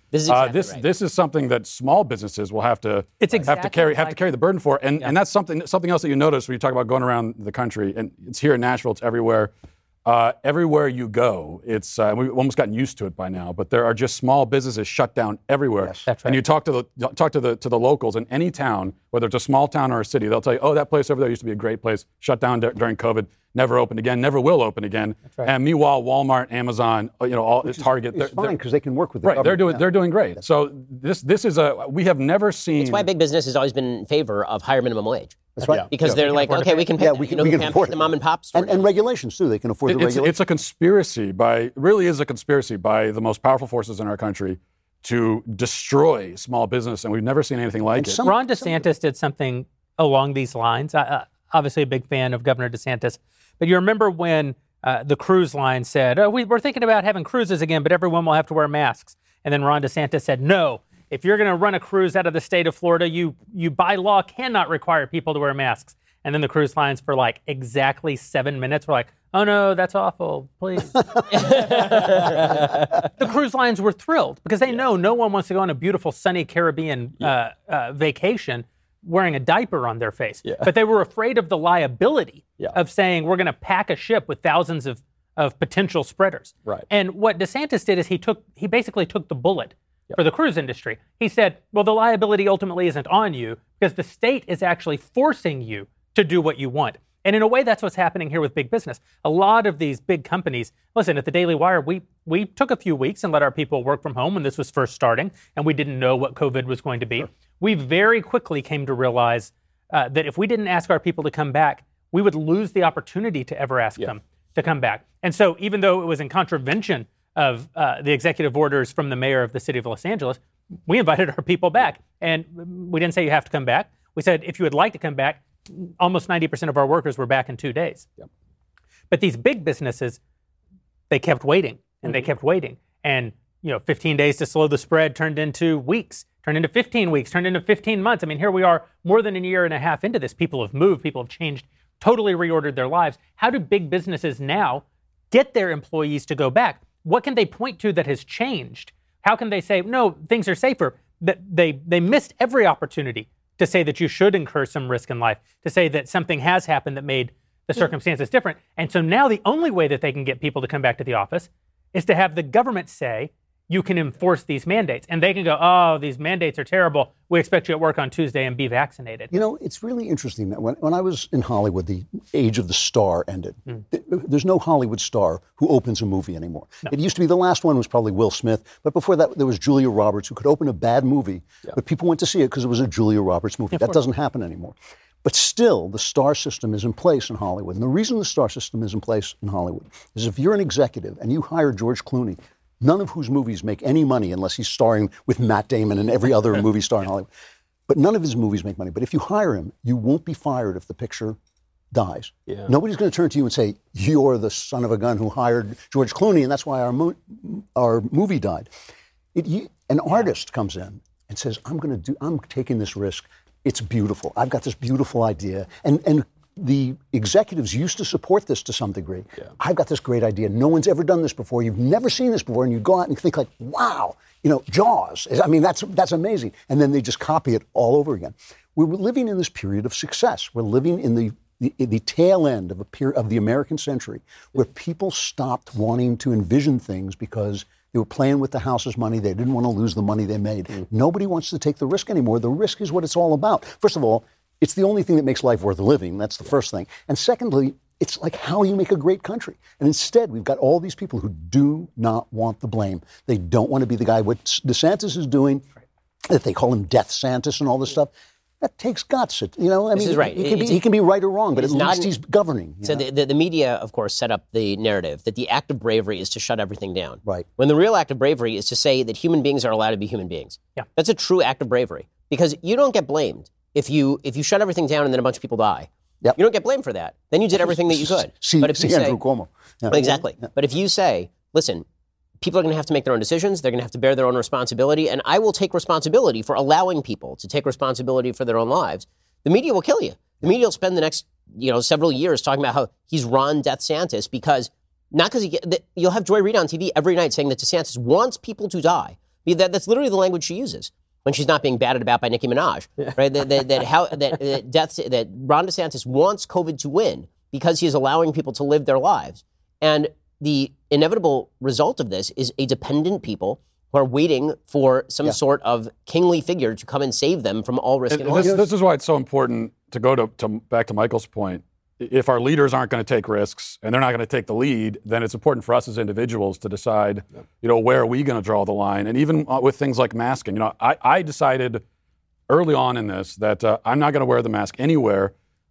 This is exactly uh, this right. this is something that small businesses will have to It's have exactly to carry like have to carry the burden for, and Yeah. and that's something something else that you notice when you talk about going around the country, and it's here in Nashville, it's everywhere. Uh, everywhere you go, it's uh, we've almost gotten used to it by now. But there are just small businesses shut down everywhere. Yes. That's right. And you talk to the talk to the to the locals in any town, whether it's a small town or a city, they'll tell you, "Oh, that place over there used to be a great place. Shut down d- during COVID, never opened again, never will open again." right. And meanwhile, Walmart, Amazon, you know, all Target, It's they're- fine they're- because they can work with the right, they're government. doing Yeah. they're doing great. So this this is a we have never seen. That's why big business has always been in favor of higher minimum wage. That's right. Because they're like, okay, we can pay Yeah, that. we You can, know we who can can't afford pay it. the mom and pop store. And, and regulations, too. They can afford the It's, regulations. it's a conspiracy by, really is a conspiracy by the most powerful forces in our country to destroy small business, and we've never seen anything like And it. some- Ron DeSantis did something along these lines. I, uh, obviously, a big fan of Governor DeSantis. But you remember when uh, the cruise line said, oh, we, we're thinking about having cruises again, but everyone will have to wear masks. And then Ron DeSantis said, no, if you're going to run a cruise out of the state of Florida, you, you by law cannot require people to wear masks. And then the cruise lines for like exactly seven minutes were like, oh, no, that's awful, please. The cruise lines were thrilled because they know no one wants to go on a beautiful, sunny Caribbean uh, uh, vacation wearing a diaper on their face. Yeah. But they were afraid of the liability Yeah. of saying we're going to pack a ship with thousands of, of potential spreaders. Right. And what DeSantis did is he took he basically took the bullet for the cruise industry. He said, well, the liability ultimately isn't on you because the state is actually forcing you to do what you want. And in a way, that's what's happening here with big business. A lot of these big companies, listen, at the Daily Wire, we we took a few weeks and let our people work from home when this was first starting, and we didn't know what COVID was going to be. Sure. We very quickly came to realize uh, that if we didn't ask our people to come back, we would lose the opportunity to ever ask Yeah. them to come back. And so even though it was in contravention of uh, the executive orders from the mayor of the city of Los Angeles, we invited our people back. And we didn't say you have to come back. We said, if you would like to come back, almost ninety percent of our workers were back in two days. Yep. But these big businesses, they kept waiting and Mm-hmm. they kept waiting. And, you know, fifteen days to slow the spread turned into weeks, turned into fifteen weeks, turned into fifteen months. I mean, here we are more than a year and a half into this. People have moved, people have changed, totally reordered their lives. How do big businesses now get their employees to go back? What can they point to that has changed? How can they say, no, things are safer? That they, they missed every opportunity to say that you should incur some risk in life, to say that something has happened that made the circumstances different. And so now the only way that they can get people to come back to the office is to have the government say, you can enforce these mandates. And they can go, oh, these mandates are terrible. We expect you at work on Tuesday and be vaccinated. You know, it's really interesting that when, when I was in Hollywood, the age of the star ended. Mm. Th- There's no Hollywood star who opens a movie anymore. No. It used to be the last one was probably Will Smith, but before that there was Julia Roberts who could open a bad movie, Yeah. but people went to see it because it was a Julia Roberts movie. That doesn't happen anymore. But still, the star system is in place in Hollywood. And the reason the star system is in place in Hollywood is if you're an executive and you hire George Clooney, none of whose movies make any money unless he's starring with Matt Damon and every other movie star in Hollywood. But none of his movies make money. But if you hire him, you won't be fired if the picture dies. Yeah. Nobody's going to turn to you and say, you're the son of a gun who hired George Clooney, and that's why our, mo- our movie died. It, you, an artist comes in and says, I'm going to do, I'm taking this risk. It's beautiful. I've got this beautiful idea. And, and the executives used to support this to some degree. Yeah. I've got this great idea. No one's ever done this before. You've never seen this before. And you go out and think like, wow, you know, Jaws. I mean, that's that's amazing. And then they just copy it all over again. We're living in this period of success. We're living in the the, the tail end of a period of the American century where people stopped wanting to envision things because they were playing with the house's money. They didn't want to lose the money they made. Mm. Nobody wants to take the risk anymore. The risk is what it's all about. First of all, it's the only thing that makes life worth living. That's the first thing. And secondly, it's like how you make a great country. And instead, we've got all these people who do not want the blame. They don't want to be the guy. What DeSantis is doing, that they call him Death Santis and all this stuff, that takes guts. It, you know, I This mean, is right. He, can be, It's- he can be right or wrong, but at it's not least an- he's governing. you So know? the, the, the media, of course, set up the narrative that the act of bravery is to shut everything down. Right. When the real act of bravery is to say that human beings are allowed to be human beings. Yeah. That's a true act of bravery because you don't get blamed if you if you shut everything down and then a bunch of people die. Yep. You don't get blamed for that. Then you did everything that you could. See, but if see you say, Andrew Cuomo. Yeah. Exactly. Yeah. But if you say, listen, people are going to have to make their own decisions. They're going to have to bear their own responsibility. And I will take responsibility for allowing people to take responsibility for their own lives. The media will kill you. The media will spend the next, you know, several years talking about how he's Ron Death Santis because not because he, you'll have Joy Reid on T V every night saying that DeSantis wants people to die That, that's literally the language she uses when she's not being batted about by Nicki Minaj, yeah. right? That, that, that, how, that, that, deaths, that Ron DeSantis wants COVID to win because he is allowing people to live their lives. And the inevitable result of this is a dependent people who are waiting for some yeah. sort of kingly figure to come and save them from all risk. And, and this, this is why it's so important to go to, to back to Michael's point. If our leaders aren't going to take risks and they're not going to take the lead, then it's important for us as individuals to decide, yeah. you know, where are we going to draw the line? And even with things like masking, you know, I, I decided early on in this that uh, I'm not going to wear the mask anywhere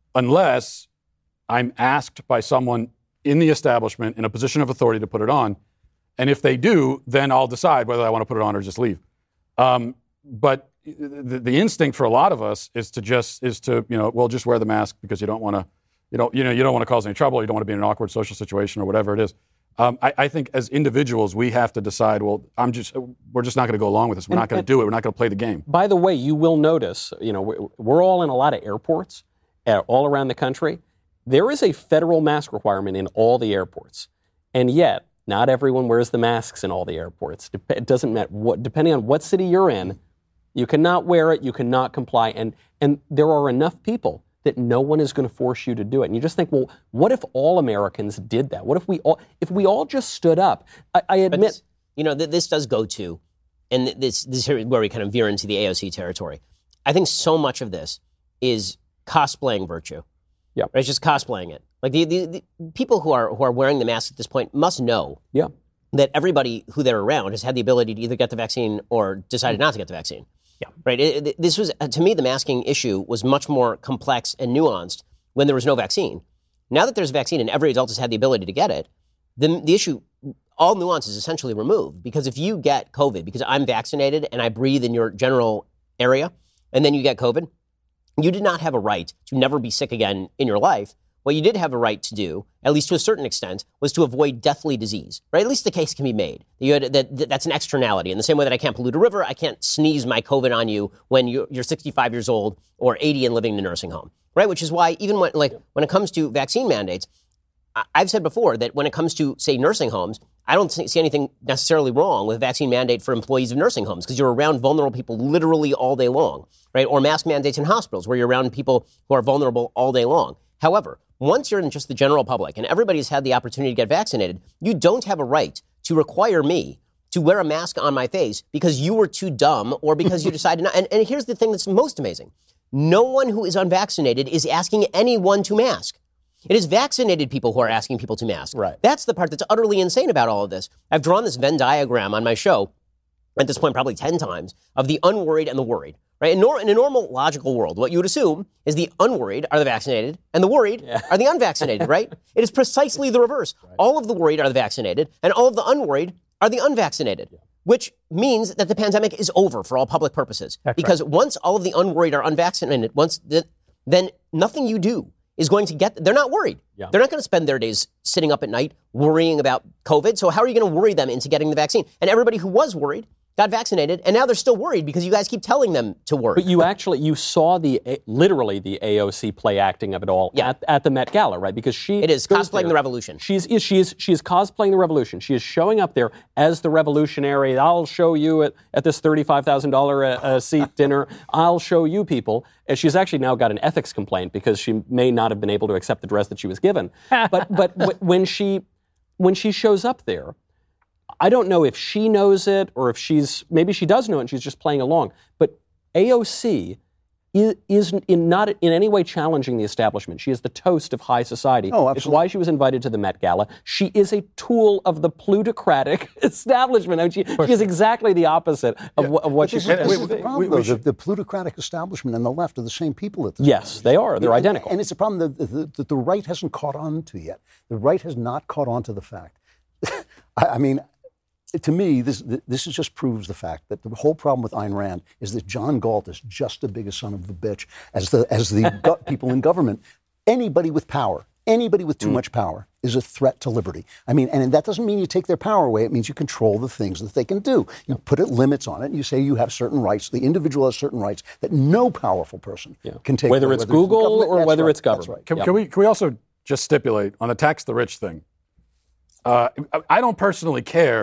unless I'm asked by someone in the establishment in a position of authority to put it on. And if they do, then I'll decide whether I want to put it on or just leave. Um, but the, the instinct for a lot of us is to just, is to, you know, well, just wear the mask because you don't want to, you don't, you know, you don't want to cause any trouble. You don't want to be in an awkward social situation or whatever it is. Um, I, I think as individuals, we have to decide, well, I'm just, we're just not going to go along with this. We're and, not going to do it. We're not going to play the game. By the way, you will notice, you know, we're all in a lot of airports uh, all around the country. There is a federal mask requirement in all the airports. And yet, not everyone wears the masks in all the airports. It doesn't matter what, depending on what city you're in, you cannot wear it, you cannot comply. And, and there are enough people that no one is going to force you to do it. And you just think, well, what if all Americans did that? What if we all, if we all just stood up? I, I admit, this, you know, th- this does go to, and this, this is where we kind of veer into the A O C territory. I think so much of this is cosplaying virtue. Yeah, right? It's just cosplaying it. Like the, the, the people who are who are wearing the mask at this point must know yeah. that everybody who they're around has had the ability to either get the vaccine or decided not to get the vaccine. Yeah, right. It, it, this was to me the masking issue was much more complex and nuanced when there was no vaccine. Now that there's a vaccine and every adult has had the ability to get it, then the issue, all nuance is essentially removed. Because if you get COVID, because I'm vaccinated and I breathe in your general area, and then you get COVID, you did not have a right to never be sick again in your life. What you did have a right to do, at least to a certain extent, was to avoid deathly disease, right? At least the case can be made. You had, that, that, that's an externality. In the same way that I can't pollute a river, I can't sneeze my COVID on you when you're, you're sixty-five years old or eighty and living in a nursing home, right? Which is why even when, like, when it comes to vaccine mandates, I, I've said before that when it comes to, say, nursing homes, I don't see anything necessarily wrong with a vaccine mandate for employees of nursing homes because you're around vulnerable people literally all day long, right? Or mask mandates in hospitals where you're around people who are vulnerable all day long. However, once you're in just the general public and everybody's had the opportunity to get vaccinated, you don't have a right to require me to wear a mask on my face because you were too dumb or because you decided not. And, and here's the thing that's most amazing. No one who is unvaccinated is asking anyone to mask. It is vaccinated people who are asking people to mask. Right. That's the part that's utterly insane about all of this. I've drawn this Venn diagram on my show, at this point probably ten times, of the unworried and the worried. Right? In, nor- in a normal, logical world, what you would assume is the unworried are the vaccinated and the worried yeah. are the unvaccinated, right? It is precisely the reverse. Right. All of the worried are the vaccinated and all of the unworried are the unvaccinated, yeah. which means that the pandemic is over for all public purposes. That's because right. once all of the unworried are unvaccinated, once the, then nothing you do is going to get, they're not worried. Yeah. They're not going to spend their days sitting up at night worrying about COVID. So how are you going to worry them into getting the vaccine? And everybody who was worried got vaccinated, and now they're still worried because you guys keep telling them to worry. But you actually, you saw the, literally the A O C play acting of it all yeah. at, at the Met Gala, right? Because she It is cosplaying there. the revolution. She's, she is, she is cosplaying the revolution. She is showing up there as the revolutionary. I'll show you at, at this thirty-five thousand dollars a, a seat dinner. I'll show you people. And she's actually now got an ethics complaint because she may not have been able to accept the dress that she was given. But, but w- when she, when she shows up there, I don't know if she knows it or if she's, maybe she does know it and she's just playing along. But A O C is, is in not in any way challenging the establishment. She is the toast of high society. Oh, absolutely. It's why she was invited to the Met Gala. She is a tool of the plutocratic establishment. I mean, she, she is exactly the opposite of, yeah. of what she's supposed to be. The problem, though, the, the plutocratic establishment and the left are the same people at this Yes, point. they are. They're and, identical. And it's a problem that the, the, the right hasn't caught on to yet. The right has not caught on to the fact. I, I mean, to me, this this just proves the fact that the whole problem with Ayn Rand is that John Galt is just the biggest son of a bitch as the as the go- people in government. Anybody with power, anybody with too mm. much power is a threat to liberty. I mean, and that doesn't mean you take their power away. It means you control the things that they can do. You yeah. put it, limits on it, and you say you have certain rights. The individual has certain rights that no powerful person yeah. can take whether away. It's whether Google it's or whether right. it's government. Right. Can, yeah. can we can we also just stipulate on the tax the rich thing? Uh, I don't personally care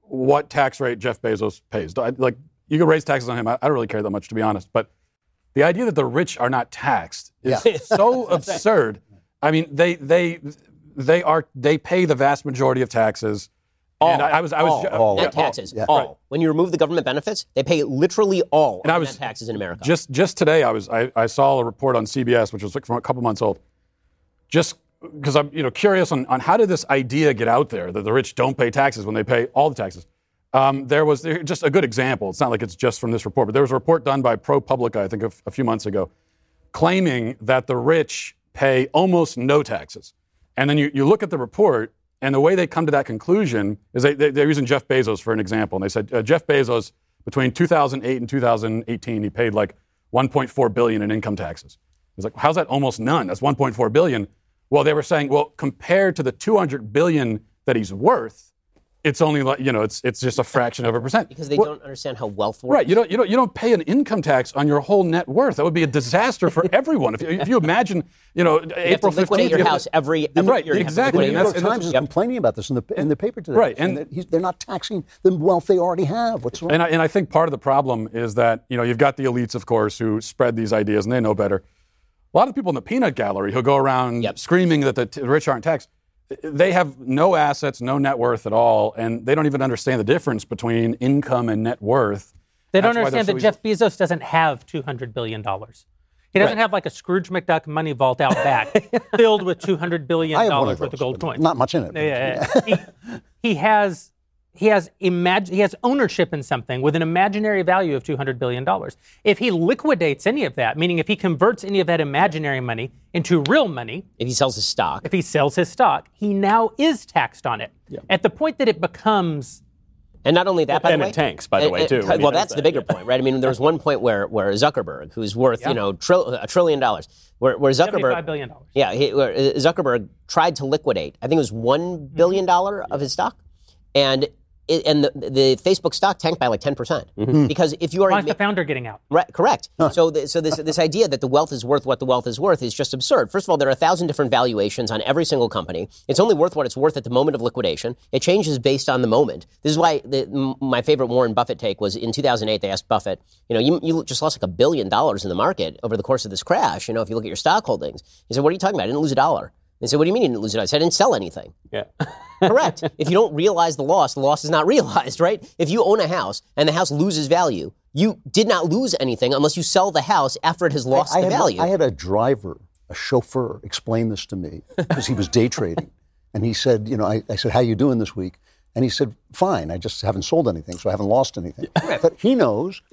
what tax rate Jeff Bezos pays. Like, you could raise taxes on him. I don't really care that much, to be honest. But the idea that the rich are not taxed is yeah. so absurd. I mean, they they they are they pay the vast majority of taxes. All, and I, I was I was all, all, not taxes. All. all. When you remove the government benefits, they pay literally all and of I was, net taxes in America. Just just today, I was I, I saw a report on C B S, which was like from a couple months old. Just because I'm you know curious on, on how did this idea get out there that the rich don't pay taxes when they pay all the taxes. Um, there was there, just a good example. It's not like it's just from this report, but there was a report done by ProPublica, I think, a, a few months ago, claiming that the rich pay almost no taxes. And then you, you look at the report, and the way they come to that conclusion is they, they, they're using Jeff Bezos for an example. And they said uh, Jeff Bezos, between two thousand eight and two thousand eighteen, he paid like one point four billion dollars in income taxes. He's like, how's that almost none? That's one point four billion dollars. Well, they were saying, well, compared to the two hundred billion dollars that he's worth, it's only like, you know, it's it's just a fraction of a percent. Because they well, don't understand how wealth works. Right. You don't you don't you don't pay an income tax on your whole net worth. That would be a disaster for everyone. If you, if you imagine, you know, you April have to liquidate fifteenth, your house every, every right, year. Exactly. The New York Times is yep. complaining about this in the in the paper today. Right. And, and he's, they're not taxing the wealth they already have. What's wrong? And I, and I think part of the problem is that, you know, you've got the elites, of course, who spread these ideas and they know better. A lot of people in the peanut gallery who go around yep. screaming that the t- rich aren't taxed, they have no assets, no net worth at all, and they don't even understand the difference between income and net worth. They don't That's understand that so Jeff Bezos doesn't have two hundred billion dollars. He doesn't right. have like a Scrooge McDuck money vault out back filled with two hundred billion dollars worth of gold coins. Not much in it. Yeah, yeah. he, he has... He has imag- He has ownership in something with an imaginary value of two hundred billion dollars. If he liquidates any of that, meaning if he converts any of that imaginary money into real money... If he sells his stock. If he sells his stock, he now is taxed on it. Yeah. At the point that it becomes... And not only that, by and the way... And it tanks, by the and, way, too. And, well, that's that, the bigger yeah. point, right? I mean, there was one point where, where Zuckerberg, who's worth, yeah. you know, tri- a trillion dollars, where, where Zuckerberg... seventy-five billion dollars. Yeah, he, where Zuckerberg tried to liquidate, I think it was one billion dollars mm-hmm. of his stock, and... It, and the, the Facebook stock tanked by like ten percent. Mm-hmm. Because if you are... Why is the founder getting out? Right, correct. Huh. So the, so this this idea that the wealth is worth what the wealth is worth is just absurd. First of all, there are a thousand different valuations on every single company. It's only worth what it's worth at the moment of liquidation. It changes based on the moment. This is why the, m- my favorite Warren Buffett take was in two thousand eight, they asked Buffett, you know, you, you just lost like a billion dollars in the market over the course of this crash. You know, if you look at your stock holdings. He said, what are you talking about? I didn't lose a dollar. They said, what do you mean you didn't lose it? I said, I didn't sell anything. Yeah. Correct. If you don't realize the loss, the loss is not realized, right? If you own a house and the house loses value, you did not lose anything unless you sell the house after it has lost I, I the had, value. I had a driver, a chauffeur, explain this to me because he was day trading. And he said, you know, I, I said, how you doing this week? And he said, fine, I just haven't sold anything, so I haven't lost anything. Right. But he knows.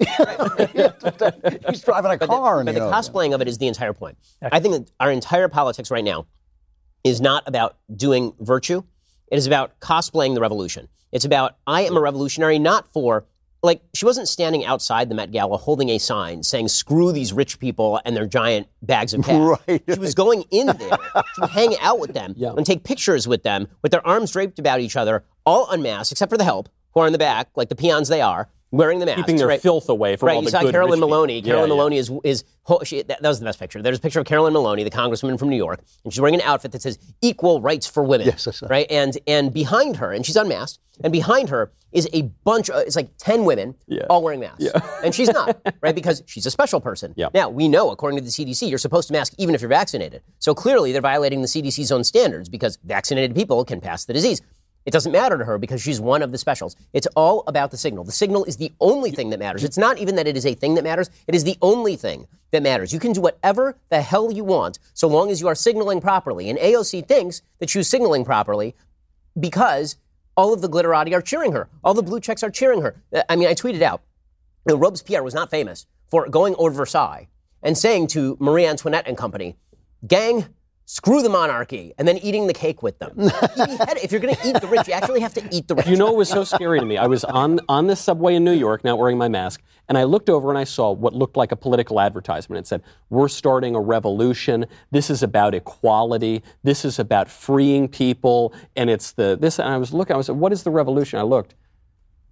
He's driving a but car. The, and but the know, cosplaying of it is the entire point. I think that our entire politics right now is not about doing virtue. It is about cosplaying the revolution. It's about, I am a revolutionary, not for, like, she wasn't standing outside the Met Gala holding a sign saying, screw these rich people and their giant bags of cash. Right. She was going in there to hang out with them yeah. and take pictures with them with their arms draped about each other, all unmasked, except for the help, who are in the back, like the peons they are, wearing the masks. Keeping their right? filth away from right, all the you good saw Carolyn rich Maloney. people. Carolyn yeah, Maloney yeah. is, is she, that, that was the best picture. There's a picture of Carolyn Maloney, the congresswoman from New York, and she's wearing an outfit that says equal rights for women. Yes, yes, yes. Right? And and behind her, and she's unmasked, and behind her is a bunch of, it's like ten women, yeah. all wearing masks. Yeah. And she's not, right? Because she's a special person. Yeah. Now, we know, according to the C D C, you're supposed to mask even if you're vaccinated. So clearly they're violating the C D C's own standards because vaccinated people can pass the disease. It doesn't matter to her because she's one of the specials. It's all about the signal. The signal is the only thing that matters. It's not even that it is a thing that matters. It is the only thing that matters. You can do whatever the hell you want so long as you are signaling properly. And A O C thinks that she's signaling properly because all of the glitterati are cheering her. All the blue checks are cheering her. I mean, I tweeted out, you know, Robespierre was not famous for going over Versailles and saying to Marie Antoinette and company, gang, screw the monarchy, and then eating the cake with them. If you're going to eat the rich, you actually have to eat the rich. You know what was so scary to me? I was on, on the subway in New York, not wearing my mask, and I looked over and I saw what looked like a political advertisement. It said, we're starting a revolution. This is about equality. This is about freeing people. And it's the, this, and I was looking, I was like, what is the revolution? I looked.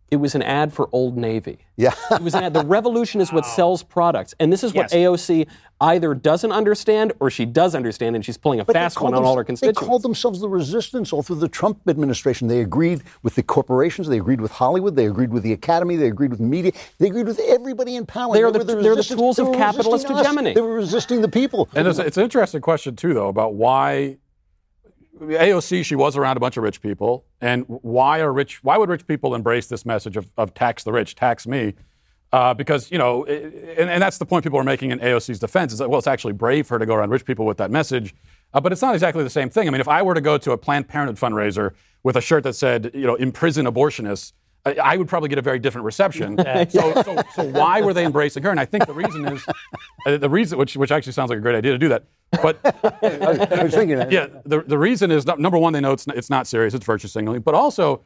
It was an ad for Old Navy. Yeah. It was an ad. The revolution is what sells products. And this is what Yes. A O C either doesn't understand or she does understand, and she's pulling a But they fast called one on them- all her constituents. They called themselves the resistance all through the Trump administration. They agreed with the corporations. They agreed with Hollywood. They agreed with the Academy. They agreed with media. They agreed with everybody in power. They are were the- they're the resistance. tools They of were capitalist resisting us. hegemony. They were resisting the people. And it's, it's an interesting question, too, though, about why A O C, she was around a bunch of rich people. And why are rich? Why would rich people embrace this message of, of tax the rich, tax me? Uh, because, you know, and, and that's the point people are making in A O C's defense is that, well, it's actually brave for her to go around rich people with that message. Uh, but it's not exactly the same thing. I mean, if I were to go to a Planned Parenthood fundraiser with a shirt that said, you know, imprison abortionists, I, I would probably get a very different reception. so, so, so why were they embracing her? And I think the reason is, uh, the reason, which, which actually sounds like a great idea to do that. But I was thinking that. yeah, the, the reason is, number one, they know it's, it's not serious, it's virtue signaling. But also,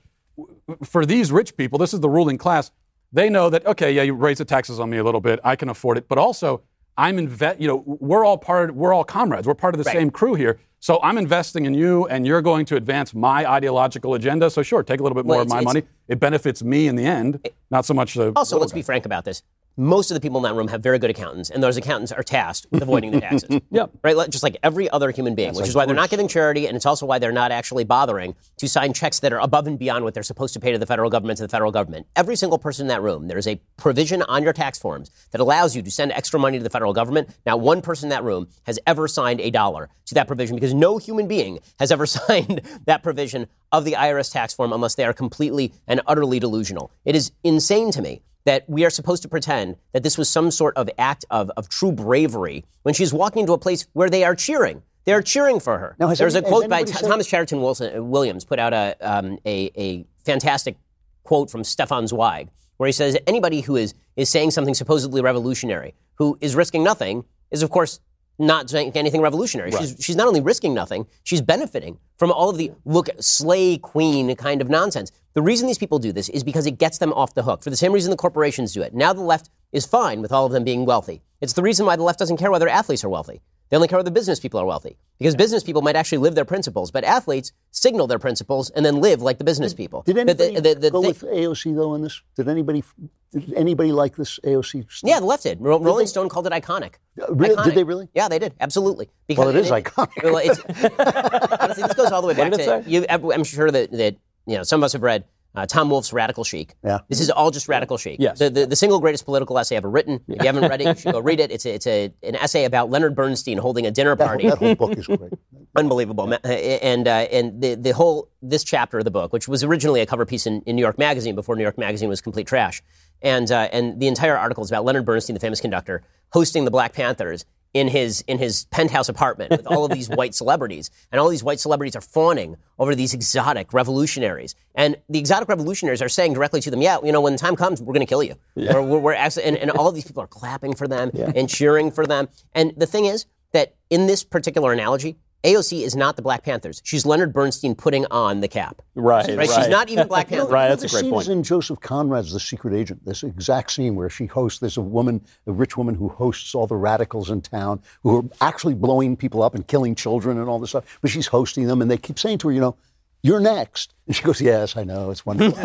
for these rich people, this is the ruling class, they know that, okay, yeah, you raise the taxes on me a little bit, I can afford it, but also, I'm inve- you know, we're all part, we're all comrades, we're part of the Right. same crew here, so I'm investing in you, and you're going to advance my ideological agenda, so sure, take a little bit more Well, of my it's- money, it benefits me in the end, not so much the... Also, little let's guy. be frank about this. Most of the people in that room have very good accountants, and those accountants are tasked with avoiding the taxes. Yep. Right? Like- Just like every other human being, which is why they're not giving charity, and it's also why they're not actually bothering to sign checks that are above and beyond what they're supposed to pay to the federal government to the federal government. Every single person in that room, there is a provision on your tax forms that allows you to send extra money to the federal government. Now, one person in that room has ever signed a dollar to that provision because no human being has ever signed that provision of the I R S tax form unless they are completely and utterly delusional. It is insane to me that we are supposed to pretend that this was some sort of act of, of true bravery when she's walking into a place where they are cheering. They are cheering for her. Now, has There's any- a quote has by anybody T- said- Thomas Chatterton Wilson, uh, Williams, put out a, um, a, a fantastic quote from Stefan Zweig, where he says anybody who is, is saying something supposedly revolutionary, who is risking nothing, is, of course, not saying anything revolutionary. Right. She's, she's not only risking nothing, she's benefiting from all of the, look, slay queen kind of nonsense. The reason these people do this is because it gets them off the hook, for the same reason the corporations do it. Now the left is fine with all of them being wealthy. It's the reason why the left doesn't care whether athletes are wealthy. They only care whether business people are wealthy. Because business people might actually live their principles, but athletes signal their principles and then live like the business people. Did The- anybody the- the- the go thing- with A O C, though, on this? Did anybody did anybody like this A O C stuff? Yeah, the left did. Ro- Rolling Stone called it iconic. Uh, really? Iconic. Did they really? Yeah, they did. Absolutely. Well, it is iconic. Well, it's, honestly, this goes all the way back did it to say? you. I'm sure that, that you know some of us have read uh, Tom Wolfe's Radical Chic. Yeah. This is all just Radical Chic. Yes. The, the, the single greatest political essay ever written. If you haven't read it, you should go read it. It's a, it's a an essay about Leonard Bernstein holding a dinner That, party. that whole book is great. Unbelievable. Ma- And uh, and the the whole this chapter of the book, which was originally a cover piece in, in New York Magazine before New York Magazine was complete trash, and uh, and the entire article is about Leonard Bernstein, the famous conductor, hosting the Black Panthers in his in his penthouse apartment with all of these white celebrities, and all these white celebrities are fawning over these exotic revolutionaries, and the exotic revolutionaries are saying directly to them, "Yeah, you know, when the time comes, we're going to kill you." Yeah. Or we're, we're actually, and, and all of these people are clapping for them yeah. and cheering for them. And the thing is that in this particular analogy, A O C is not the Black Panthers. She's Leonard Bernstein putting on the cap. Right, Right? right. She's not even Black You know, Panther. Right, you know, that's a the great scene point. is in Joseph Conrad's The Secret Agent, this exact scene where she hosts, there's a woman, a rich woman who hosts all the radicals in town who are actually blowing people up and killing children and all this stuff, but she's hosting them and they keep saying to her, you know, you're next. And she goes, yes, I know, it's wonderful.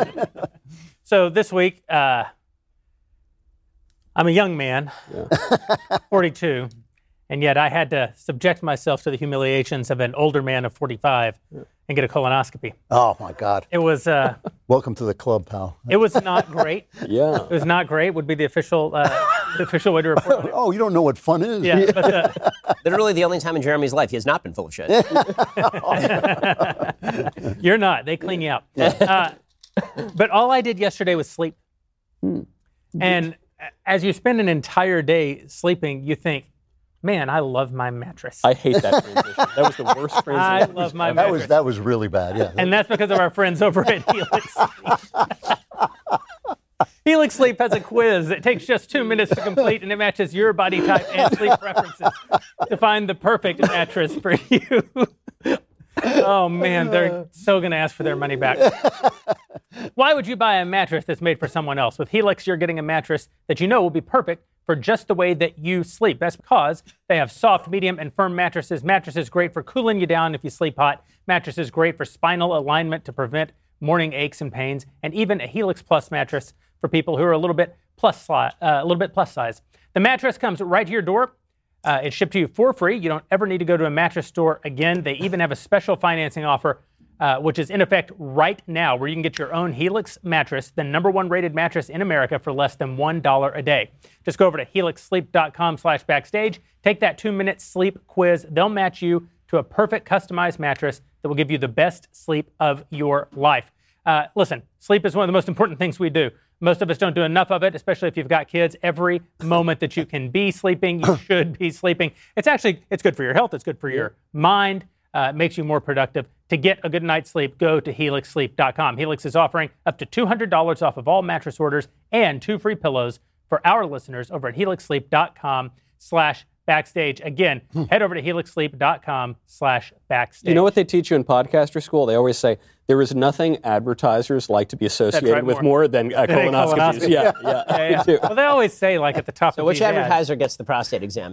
So this week, uh, I'm a young man, forty-two, and yet I had to subject myself to the humiliations of an older man of forty-five and get a colonoscopy. Oh, my God. It was uh, Welcome to the club, pal. it was not great. Yeah. It was not great. Would be the official uh, the official way to report it. Oh, you don't know what fun is. Yeah, but uh, Literally the only time in Jeremy's life he has not been full of shit. you're not. They clean you out. Uh, but all I did yesterday was sleep. And as you spend an entire day sleeping, you think, man, I love my mattress. I hate that transition. That was the worst transition. I love my That mattress. was that was really bad, yeah. And that's because of our friends over at Helix Sleep. Helix Sleep has a quiz that takes just two minutes to complete, and it matches your body type and sleep preferences to find the perfect mattress for you. Oh, man, they're so going to ask for their money back. Why would you buy a mattress that's made for someone else? With Helix, you're getting a mattress that you know will be perfect for just the way that you sleep. That's because they have soft, medium, and firm mattresses. Mattresses great for cooling you down if you sleep hot. Mattresses great for spinal alignment to prevent morning aches and pains, and even a Helix Plus mattress for people who are a little bit plus, uh, a little bit plus size. The mattress comes right to your door. Uh, it's shipped to you for free. You don't ever need to go to a mattress store again. They even have a special financing offer, uh, which is in effect right now, where you can get your own Helix mattress, the number one rated mattress in America, for less than one dollar a day. Just go over to helix sleep dot com slash backstage. Take that two-minute sleep quiz. They'll match you to a perfect customized mattress that will give you the best sleep of your life. Uh, listen, sleep is one of the most important things we do. Most of us don't do enough of it, especially if you've got kids. Every moment that you can be sleeping, you should be sleeping. It's actually, it's good for your health. It's good for your mind. Uh, it makes you more productive. To get a good night's sleep, go to helix sleep dot com. Helix is offering up to two hundred dollars off of all mattress orders and two free pillows for our listeners over at helix sleep dot com slash backstage. Again, head over to helix sleep dot com slash backstage. You know what they teach you in podcaster school? They always say, there is nothing advertisers like to be associated right, with more, more than uh, colonoscopies. colonoscopy. Yeah, yeah. yeah, yeah. Well, they always say, like, at the top so of which the ad. So which advertiser gets the prostate exam?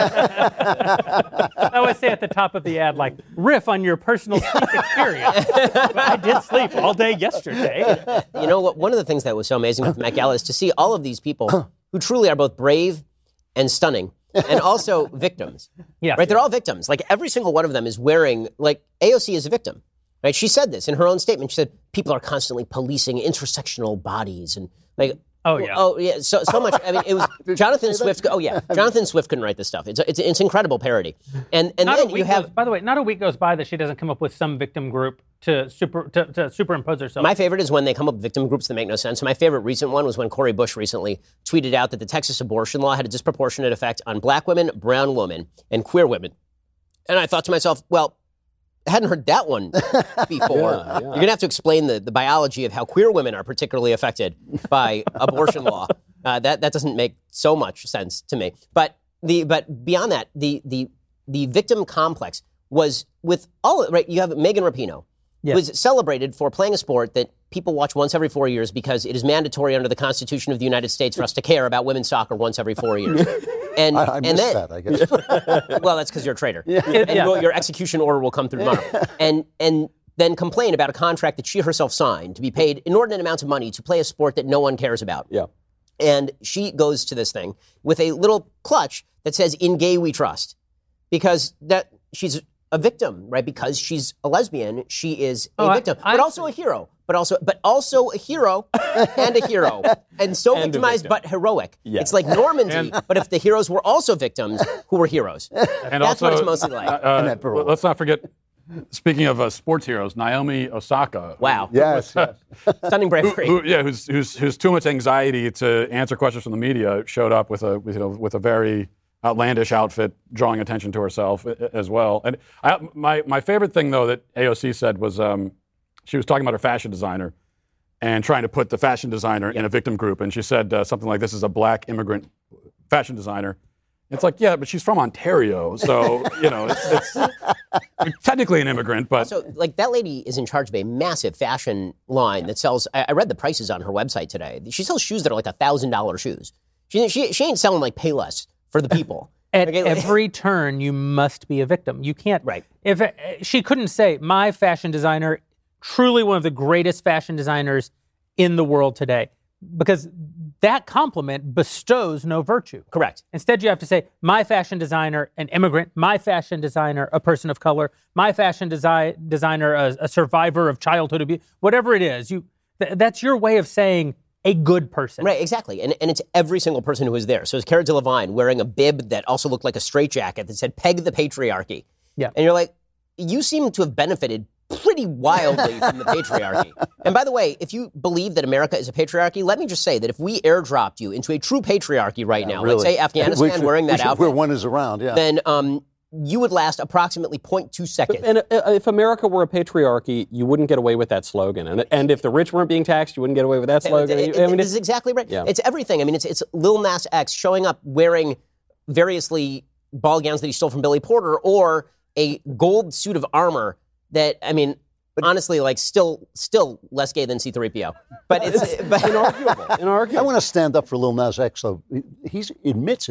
I always say at the top of the ad, like, riff on your personal sleep experience. I did sleep all day yesterday. You know, what? One of the things that was so amazing with Met Gala is to see all of these people who truly are both brave and stunning, and also victims. Yeah, right? They're all victims. Like, every single one of them is wearing, like, A O C is a victim. Right? She said this in her own statement. She said, people are constantly policing intersectional bodies and, like, oh, yeah. Oh, yeah. So, so much. I mean, it was Jonathan Swift. Oh, yeah. Jonathan Swift couldn't write this stuff. It's it's, it's incredible parody. And and not then you have. Goes, by the way, not a week goes by that she doesn't come up with some victim group to super to, to superimpose herself. My favorite is when they come up with victim groups that make no sense. My favorite recent one was when Cori Bush recently tweeted out that the Texas abortion law had a disproportionate effect on black women, brown women, and queer women. And I thought to myself, well, I hadn't heard that one before. Yeah, yeah. You're going to have to explain the, the biology of how queer women are particularly affected by abortion law. Uh, that that doesn't make so much sense to me. But the but beyond that, the the the victim complex was with all right. You have Megan Rapinoe, yes. who was celebrated for playing a sport that people watch once every four years because it is mandatory under the Constitution of the United States for us to care about women's soccer once every four years. And, I, I and missed then, that, I guess. Well, that's because you're a traitor. Yeah. And yeah. your, your execution order will come through tomorrow. And and then complain about a contract that she herself signed to be paid inordinate amounts of money to play a sport that no one cares about. Yeah. And she goes to this thing with a little clutch that says, in gay we trust. Because that she's a victim, right? Because she's a lesbian, she is a oh, victim. I, I, but also a hero. But also, but also a hero and a hero. And so and victimized, but heroic. Yes. It's like Normandy, and, but if the heroes were also victims who were heroes. And That's also, what it's mostly like. Uh, uh, let's not forget, speaking of uh, sports heroes, Naomi Osaka. Wow. Yes, yes. Stunning bravery. Who, who, yeah, who's, who's, who's too much anxiety to answer questions from the media, showed up with a, with, you know, with a very outlandish outfit, drawing attention to herself as well. And I, my, my favorite thing, though, that A O C said was um, she was talking about her fashion designer and trying to put the fashion designer yeah. in a victim group. And she said uh, something like, this is a black immigrant fashion designer. It's like, yeah, but she's from Ontario, so, you know, it's, it's technically an immigrant, but... So, like, that lady is in charge of a massive fashion line that sells... I, I read the prices on her website today. She sells shoes that are like one thousand dollars shoes. She, she, she ain't selling, like, Payless for the people. At okay, every turn, you must be a victim. You can't... Right. If uh, she couldn't say, my fashion designer, truly one of the greatest fashion designers in the world today, because that compliment bestows no virtue. Correct. Instead, you have to say, my fashion designer, an immigrant, my fashion designer, a person of color, my fashion desi- designer, a, a survivor of childhood abuse, whatever it is. You th- that's your way of saying a good person. Right, exactly. And and it's every single person who was there. So it's Cara Delevingne wearing a bib that also looked like a straitjacket that said, peg the patriarchy. Yeah. And you're like, you seem to have benefited pretty wildly from the patriarchy. And by the way, if you believe that America is a patriarchy, let me just say that if we airdropped you into a true patriarchy right yeah, now, really. let's say Afghanistan should, wearing that outfit, where one is around, yeah. then um, you would last approximately zero point two seconds. And uh, if America were a patriarchy, you wouldn't get away with that slogan. And and if the rich weren't being taxed, you wouldn't get away with that slogan. It, it, I mean, this is exactly right. Yeah. It's everything. I mean, it's it's Lil Nas X showing up wearing variously ball gowns that he stole from Billy Porter, or a gold suit of armor that, I mean, But honestly, like, still still less gay than C three P O. But it's but inarguable. inarguable. I want to stand up for Lil Nas X, though. He admits it.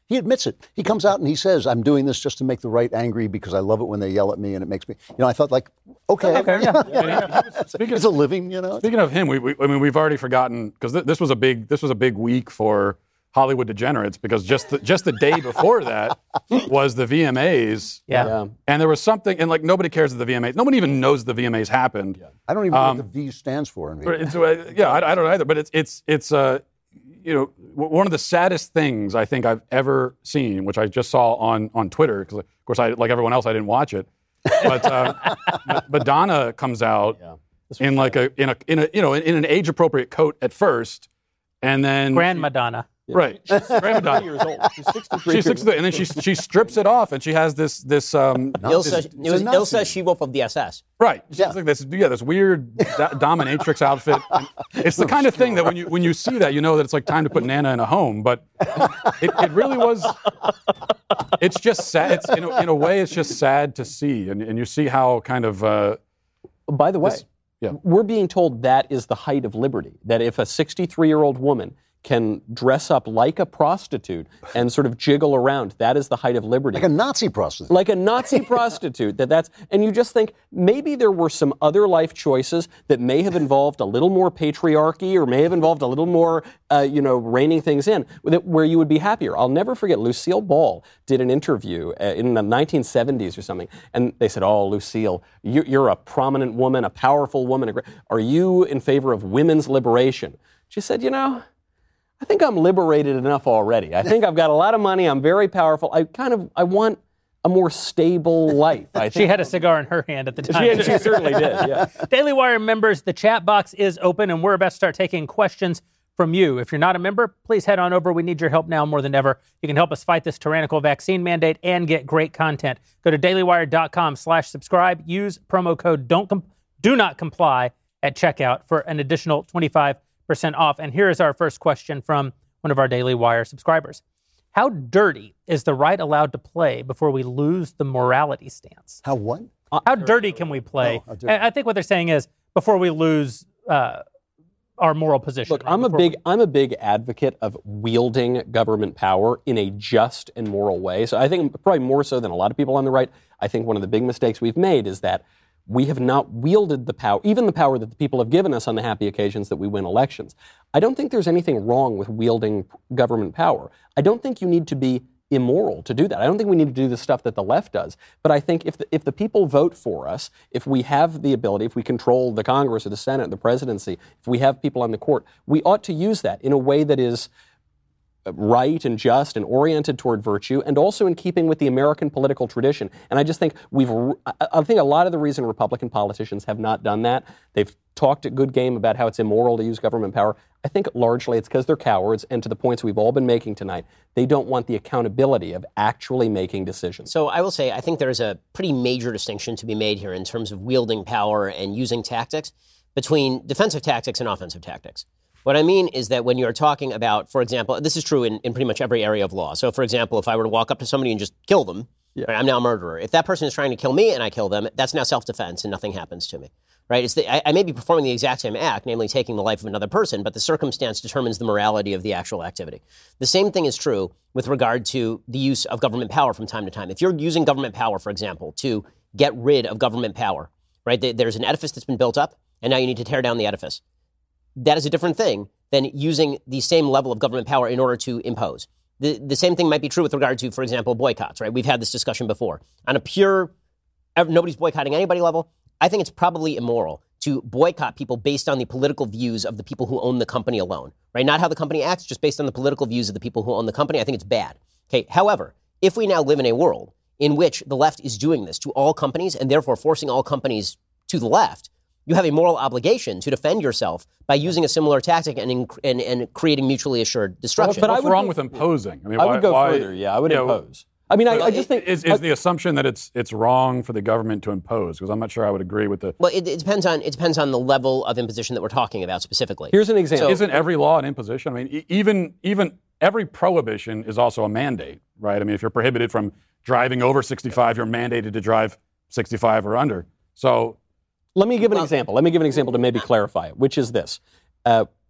He admits it. He comes out and he says, I'm doing this just to make the right angry because I love it when they yell at me and it makes me, you know, I thought like, okay. Okay, yeah. Yeah, he- he- speaking, It's a living, you know. speaking of him, we, we I mean we've already forgotten because th- this was a big this was a big week for Hollywood degenerates because just the, just the day before that was the V M As. Yeah. Yeah. And there was something, and like nobody cares that the V M As, nobody even knows the V M As happened. I don't even Um, know what the V stands for. In But it's, uh, yeah, I, I don't know either. But it's it's it's uh, you know, w- one of the saddest things I think I've ever seen, which I just saw on on Twitter, because of course I like everyone else I didn't watch it. But uh, but, but Donna comes out in like a in a in a you know in, in an age appropriate coat at first, and then Grand Madonna. right, Grand Madonna. years old. She's sixty-three. She's sixty-three, and then she she strips it off, and she has this this um Ilsa, this- it was Nazi. Ilsa She-Wolf of the S S. right. She's Yeah. like this yeah this weird do- dominatrix outfit. And it's the kind of thing that when you when you see that you know that it's like time to put Nana in a home, but it, it really was. It's just sad. It's in a, in a way it's just sad to see, and and you see how kind of uh, By the way, This- yeah. we're being told that is the height of liberty, that if a sixty-three-year-old woman can dress up like a prostitute and sort of jiggle around, that is the height of liberty. like a Nazi prostitute. Like a Nazi prostitute, that that's, and you just think maybe there were some other life choices that may have involved a little more patriarchy or may have involved a little more, uh, you know, reining things in, that, where you would be happier. I'll never forget, Lucille Ball did an interview uh, in the nineteen seventies or something, and they said, oh, Lucille, you, you're a prominent woman, a powerful woman. a great- Are you in favor of women's liberation? She said, you know, I think I'm liberated enough already. I think I've got a lot of money. I'm very powerful. I kind of, I want a more stable life. I think. She had a cigar in her hand at the time. She, she certainly did, yeah. Daily Wire members, the chat box is open, and we're about to start taking questions from you. If you're not a member, please head on over. We need your help now more than ever. You can help us fight this tyrannical vaccine mandate and get great content. Go to dailywire.com slash subscribe. Use promo code don't com- do not comply at checkout for an additional twenty-five percent off. And here is our first question from one of our Daily Wire subscribers. How dirty is the right allowed to play before we lose the morality stance? How what? How dirty can we play? Oh, how dirty. And I think what they're saying is before we lose uh, our moral position. Look, right? I'm a Before big we- I'm a big advocate of wielding government power in a just and moral way. So I think probably more so than a lot of people on the right, I think one of the big mistakes we've made is that we have not wielded the power, even the power that the people have given us on the happy occasions that we win elections. I don't think there's anything wrong with wielding government power. I don't think you need to be immoral to do that. I don't think we need to do the stuff that the left does. But I think if the, if the people vote for us, if we have the ability, if we control the Congress or the Senate, the presidency, if we have people on the court, we ought to use that in a way that is right and just and oriented toward virtue, and also in keeping with the American political tradition. And I just think we've, I think a lot of the reason Republican politicians have not done that, they've talked a good game about how it's immoral to use government power. I think largely it's because they're cowards, and to the points we've all been making tonight, they don't want the accountability of actually making decisions. So I will say, I think there's a pretty major distinction to be made here in terms of wielding power and using tactics between defensive tactics and offensive tactics. What I mean is that when you're talking about, for example, this is true in, in pretty much every area of law. So, for example, if I were to walk up to somebody and just kill them, Yeah. right, I'm now a murderer. If that person is trying to kill me and I kill them, that's now self-defense and nothing happens to me. Right? It's the, I, I may be performing the exact same act, namely taking the life of another person, but the circumstance determines the morality of the actual activity. The same thing is true with regard to the use of government power from time to time. If you're using government power, for example, to get rid of government power, right? There's an edifice that's been built up, and now you need to tear down the edifice. That is a different thing than using the same level of government power in order to impose. The, the same thing might be true with regard to, for example, boycotts, right? We've had this discussion before. On a pure, nobody's boycotting anybody level, I think it's probably immoral to boycott people based on the political views of the people who own the company alone, right? Not how the company acts, just based on the political views of the people who own the company. I think it's bad. Okay. However, if we now live in a world in which the left is doing this to all companies and therefore forcing all companies to the left, you have a moral obligation to defend yourself by using a similar tactic and in, and, and creating mutually assured destruction. But I What's would wrong go- with imposing? I mean, I why, would go why- further, yeah, I would yeah, impose. I mean, I, I just think... Is, is the assumption that it's it's wrong for the government to impose? Because I'm not sure I would agree with the... Well, it, it depends on it depends on the level of imposition that we're talking about specifically. Here's an example. Isn't every law an imposition? I mean, e- even even every prohibition is also a mandate, right? I mean, if you're prohibited from driving over sixty-five, you're mandated to drive sixty-five or under. So... Let me give an example. Let me give an example to maybe clarify it, which is this. Uh,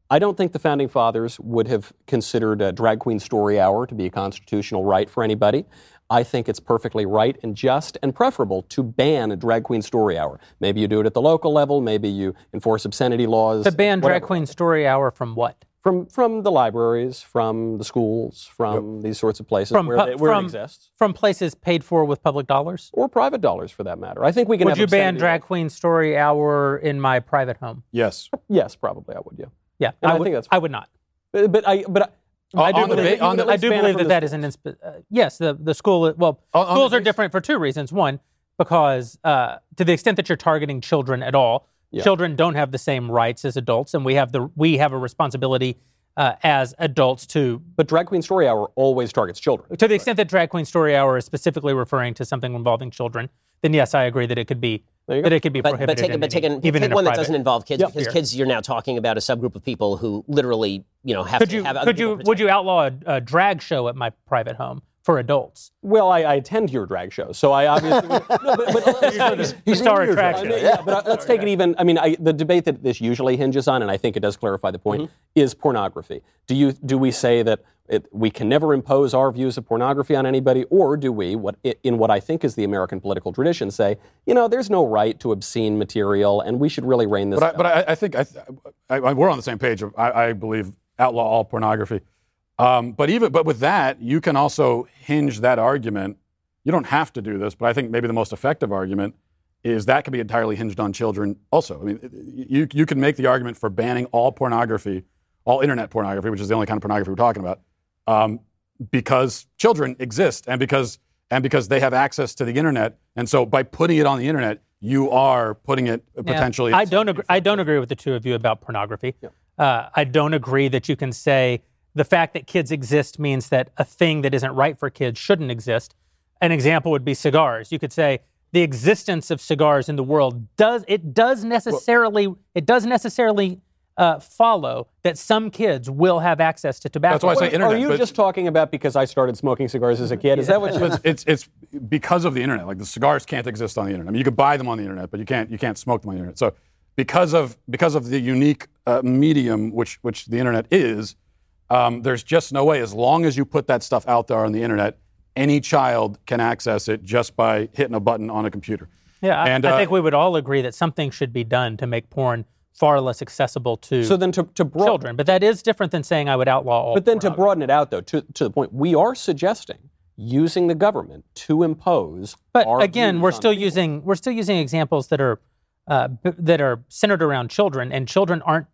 I don't think the Founding Fathers would have considered a drag queen story hour to be a constitutional right for anybody. I think it's perfectly right and just and preferable to ban a drag queen story hour. Maybe you do it at the local level. Maybe you enforce obscenity laws. To ban whatever. drag queen story hour from what? From from the libraries, from the schools, from yep. these sorts of places from, where, pu- they, where from, it exists. From places paid for with public dollars? Or private dollars, for that matter. I think we can Would have you ban drag laws. queen story hour in my private home? Yes. Yes, probably I would, yeah. Yeah, And I, I would, think that's I would not. But, but I... But I, I do on the believe, ba- on the, I do believe that that is an insp- uh, yes. The the school well on, on schools the are different for two reasons. One, because uh, to the extent that you're targeting children at all, yeah. children don't have the same rights as adults, and we have the we have a responsibility uh, as adults to. But Drag Queen Story Hour always targets children. To the extent that Drag Queen Story Hour is specifically referring to something involving children, then yes, I agree that it could be. That it could be but, prohibited. But take, in but take, any, an, even take in a one that private. doesn't involve kids, Yep. because Here. kids, you're now talking about a subgroup of people who literally, you know, have could to you, have other Could people you? protect. Would you outlaw a, a drag show at my private home for adults? Well, I, I attend your drag show, so I obviously... no, but, but, He's the star attraction. I mean, yeah, but let's take it even... I mean, I, the debate that this usually hinges on, and I think it does clarify the point, mm-hmm. is pornography. Do you do we say that it, we can never impose our views of pornography on anybody, or do we, what in what I think is the American political tradition, say, you know, there's no right to obscene material, and we should really rein this but down? I, but I, I think I, I, I, we're on the same page. Of, I, I believe outlaw all pornography. Um, but even but with that, you can also hinge that argument. You don't have to do this, but I think maybe the most effective argument is that can be entirely hinged on children also. I mean, you you can make the argument for banning all pornography, all internet pornography, which is the only kind of pornography we're talking about, um, because children exist and because and because they have access to the internet, and so by putting it on the internet, you are putting it potentially. Yeah, I don't agree. I don't agree with the two of you about pornography. Yeah. Uh, I don't agree that you can say the fact that kids exist means that a thing that isn't right for kids shouldn't exist. An example would be cigars. You could say the existence of cigars in the world does it does necessarily well, it does necessarily uh, follow that some kids will have access to tobacco. That's why I say internet. Are you just talking about because I started smoking cigars as a kid? Is that what you? It's, it's it's because of the internet. Like the cigars can't exist on the internet. I mean, you could buy them on the internet, but you can't you can't smoke them on the internet. So because of because of the unique uh, medium which which the internet is. Um, there's just no way, as long as you put that stuff out there on the internet, any child can access it just by hitting a button on a computer. Yeah, and, I, uh, I think we would all agree that something should be done to make porn far less accessible to, so then to, to broad- children. But that is different than saying I would outlaw all But then to broaden it out, though, to, to the point, we are suggesting using the government to impose But our again, views we're on still people. using we're still using examples that are uh, b- that are centered around children, and children aren't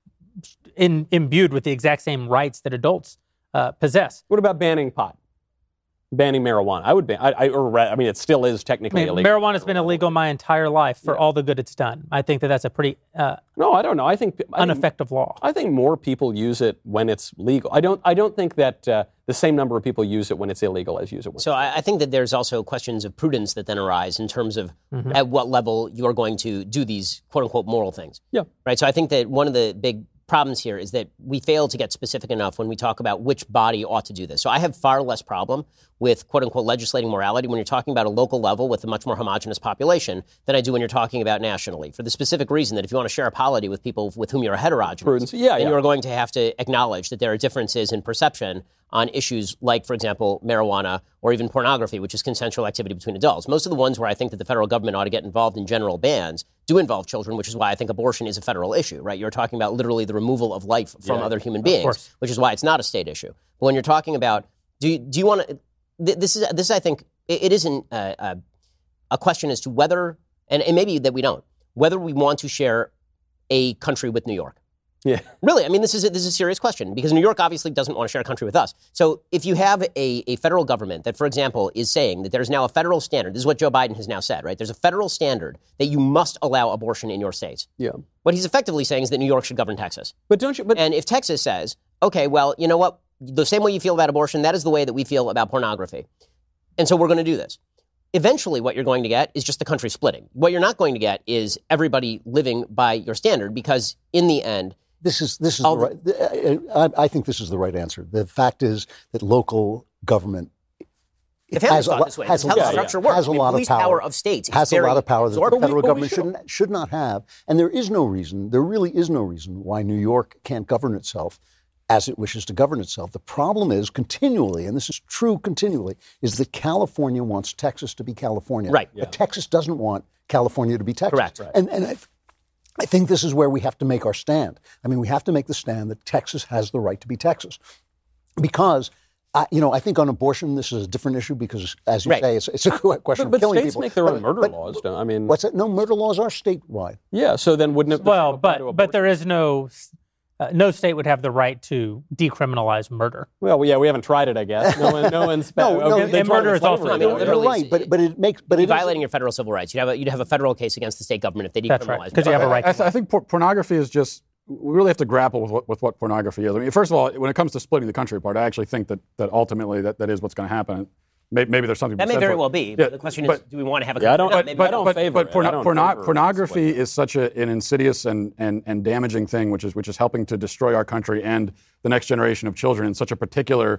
in, imbued with the exact same rights that adults uh, possess. What about banning pot? Banning marijuana? I would ban. I, I, or, I mean, it still is technically I mean, illegal. marijuana's been illegal my entire life for Yeah. all the good it's done. I think that that's a pretty uh, No, I don't know. I think I think- ineffective law. I think more people use it when it's legal. I don't. I don't think that uh, the same number of people use it when it's illegal as use it when. So I, I think that there's also questions of prudence that then arise in terms of Mm-hmm. at what level you are going to do these quote unquote moral things. Yeah. Right. So I think that one of the big problems here is that we fail to get specific enough when we talk about which body ought to do this. So I have far less problem with quote unquote legislating morality when you're talking about a local level with a much more homogenous population than I do when you're talking about nationally, for the specific reason that if you want to share a polity with people with whom you're heterogeneous, Prudence. Yeah, then yeah. you are going to have to acknowledge that there are differences in perception on issues like, for example, marijuana or even pornography, which is consensual activity between adults. Most of the ones where I think that the federal government ought to get involved in general bans do involve children, which is why I think abortion is a federal issue, right? You're talking about literally the removal of life from Yeah, other human of beings, course. which is why it's not a state issue. But when you're talking about, do you, do you want to, th- this is, this I think, it, it isn't a, a, a question as to whether, and it may be that we don't, whether we want to share a country with New York. yeah. Really, I mean, this is a, this is a serious question because New York obviously doesn't want to share a country with us. So if you have a, a federal government that, for example, is saying that there's now a federal standard, this is what Joe Biden has now said, right? There's a federal standard that you must allow abortion in your states. Yeah. What he's effectively saying is that New York should govern Texas. But don't you? But And if Texas says, okay, well, you know what? The same way you feel about abortion, that is the way that we feel about pornography. And so we're going to do this. Eventually, what you're going to get is just the country splitting. What you're not going to get is everybody living by your standard because in the end, This is this is I'll- the right. I, I think this is the right answer. The fact is that local government The founders thought this way. That's how the structure works. Has a I mean, lot police of power. power of states. Has a lot of power that the federal we, government should. should should not have. And there is no reason, there really is no reason why New York can't govern itself as it wishes to govern itself. The problem is continually, and this is true continually, is that California wants Texas to be California. Right. But yeah. Texas doesn't want California to be Texas. Correct. Right. And, and I, I think this is where we have to make our stand. I mean, we have to make the stand that Texas has the right to be Texas. Because, I, you know, I think on abortion, this is a different issue because, as you right. say, it's, it's a question but, but of killing states people. make their but, own murder but, laws, don't I mean... What's that? No, murder laws are statewide. Yeah, so then wouldn't it... Well, but but there is no... Uh, no state would have the right to decriminalize murder. Well, yeah, we haven't tried it, I guess. No one, no one's... no, no, okay, and murder is also... I mean, You're right, but, but it makes... But you'd it be violating your federal civil rights. You'd have a, you'd have a federal case against the state government if they decriminalize That's right, because you have a right to I, I, I think por- pornography is just... We really have to grapple with what, with what pornography is. I mean, first of all, when it comes to splitting the country apart, I actually think that, that ultimately that, that is what's going to happen. Maybe, maybe there's something... That may very well be, yeah, but the question but, is, do we want to have a... Yeah, I don't, but, but, but, I don't but, favor but porno- it. I don't porno- favor pornography it. is such a, an insidious and, and, and damaging thing, which is which is helping to destroy our country and the next generation of children in such a particular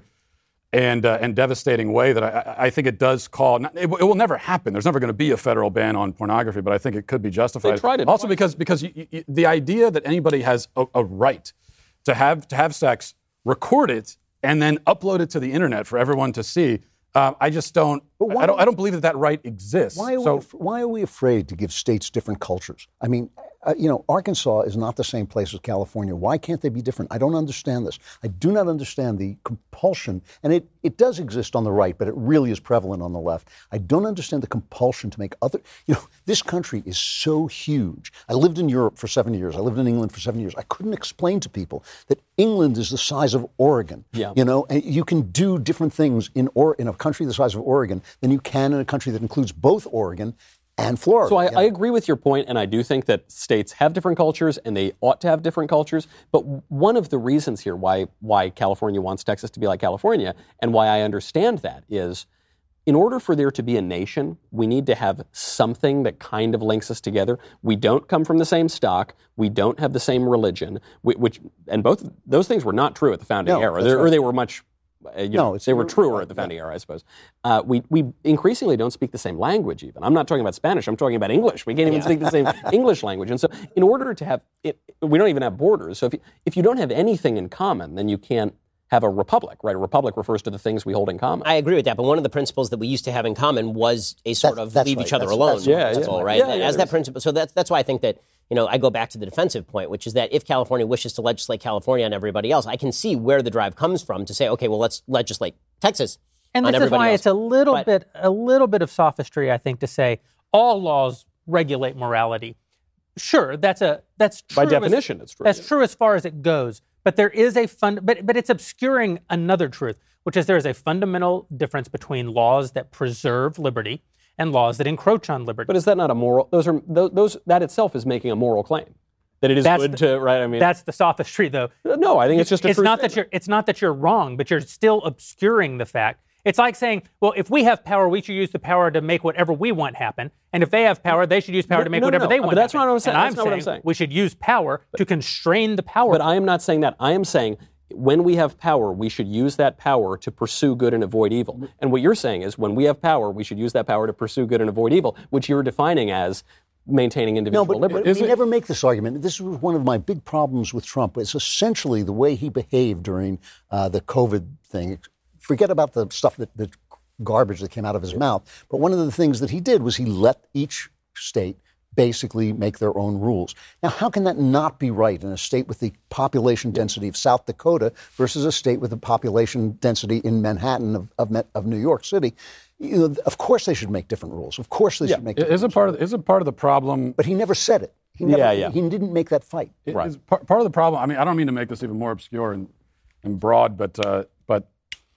and uh, and devastating way that I, I think it does call. Not, it, it will never happen. There's never going to be a federal ban on pornography, but I think it could be justified. They tried it also twice. because because you, you, the idea that anybody has a, a right to have to have sex, record it, and then upload it to the internet for everyone to see. Uh, I just don't. why- I don't. I don't believe that that right exists. Why are, so, we, af- why are we afraid to give states different cultures? I mean, uh, you know, Arkansas is not the same place as California. Why can't they be different? I don't understand this. I do not understand the compulsion, and it, it does exist on the right, but it really is prevalent on the left. I don't understand the compulsion to make other, you know, this country is so huge. I lived in Europe for seven years. I lived in England for seven years. I couldn't explain to people that England is the size of Oregon. Yeah. You know, and you can do different things in or in a country the size of Oregon than you can in a country that includes both Oregon and Florida. So I, you know? I agree with your point, and I do think that states have different cultures, and they ought to have different cultures. But one of the reasons here why why California wants Texas to be like California, and why I understand that, is in order for there to be a nation, we need to have something that kind of links us together. We don't come from the same stock. We don't have the same religion, which and both those things were not true at the founding No, era, that's they, right. or they were much. Uh, you No, know, it's- they were truer right, at the founding era, I suppose. Uh, we we increasingly don't speak the same language. Even I'm not talking about Spanish. I'm talking about English. We can't even speak the same English language. And so, in order to have it, we don't even have borders. So if you, if you don't have anything in common, then you can't have a republic, right? A republic refers to the things we hold in common. I agree with that, but one of the principles that we used to have in common was a sort That's- of that's leave right. each other That's- alone. that's- Yeah, principle, yeah. right? Yeah, yeah, As that there's- principle, so that's that's why I think that you know I go back to the defensive point, which is that if California wishes to legislate California on everybody else, I can see where the drive comes from to say, okay, well, let's legislate Texas. And on this is everybody why else. it's a little But- bit a little bit of sophistry, I think, to say all laws regulate morality. Sure, that's a that's true By as- definition, it's true. That's true as far as it goes. But there is a fund, but but it's obscuring another truth, which is there is a fundamental difference between laws that preserve liberty and laws that encroach on liberty. But is that not a moral? Those are those, those. That itself is making a moral claim that it is That's good the- to right. I mean, That's the sophistry, though. no. I think it's just a It's true not that statement. you're. It's not that you're wrong, but you're still obscuring the fact. It's like saying, well, if we have power, we should use the power to make whatever we want happen. And if they have power, they should use power to make No, no, whatever no. they But want that's happen. not what I'm saying. And That's not what I'm saying. We should use power to constrain the power. But I am not saying that. I am saying when we have power, we should use that power to pursue good and avoid evil. And what you're saying is when we have power, we should use that power to pursue good and avoid evil, which you're defining as maintaining individual No, but, liberty. but we never make this argument. This was one of my big problems with Trump. It's essentially the way he behaved during uh, the COVID thing. Forget about the stuff that the garbage that came out of his mouth. But one of the things that he did was he let each state basically make their own rules. Now, how can that not be right in a state with the population density of South Dakota versus a state with the population density in Manhattan of, of, of New York City? You know, of course they should make different rules. Of course they should make different isn't rules. part of isn't part of the problem? But he never said it. He never, Yeah, yeah. He didn't make that fight. It Right. is part, part of the problem. I mean, I don't mean to make this even more obscure and, and broad, but uh, but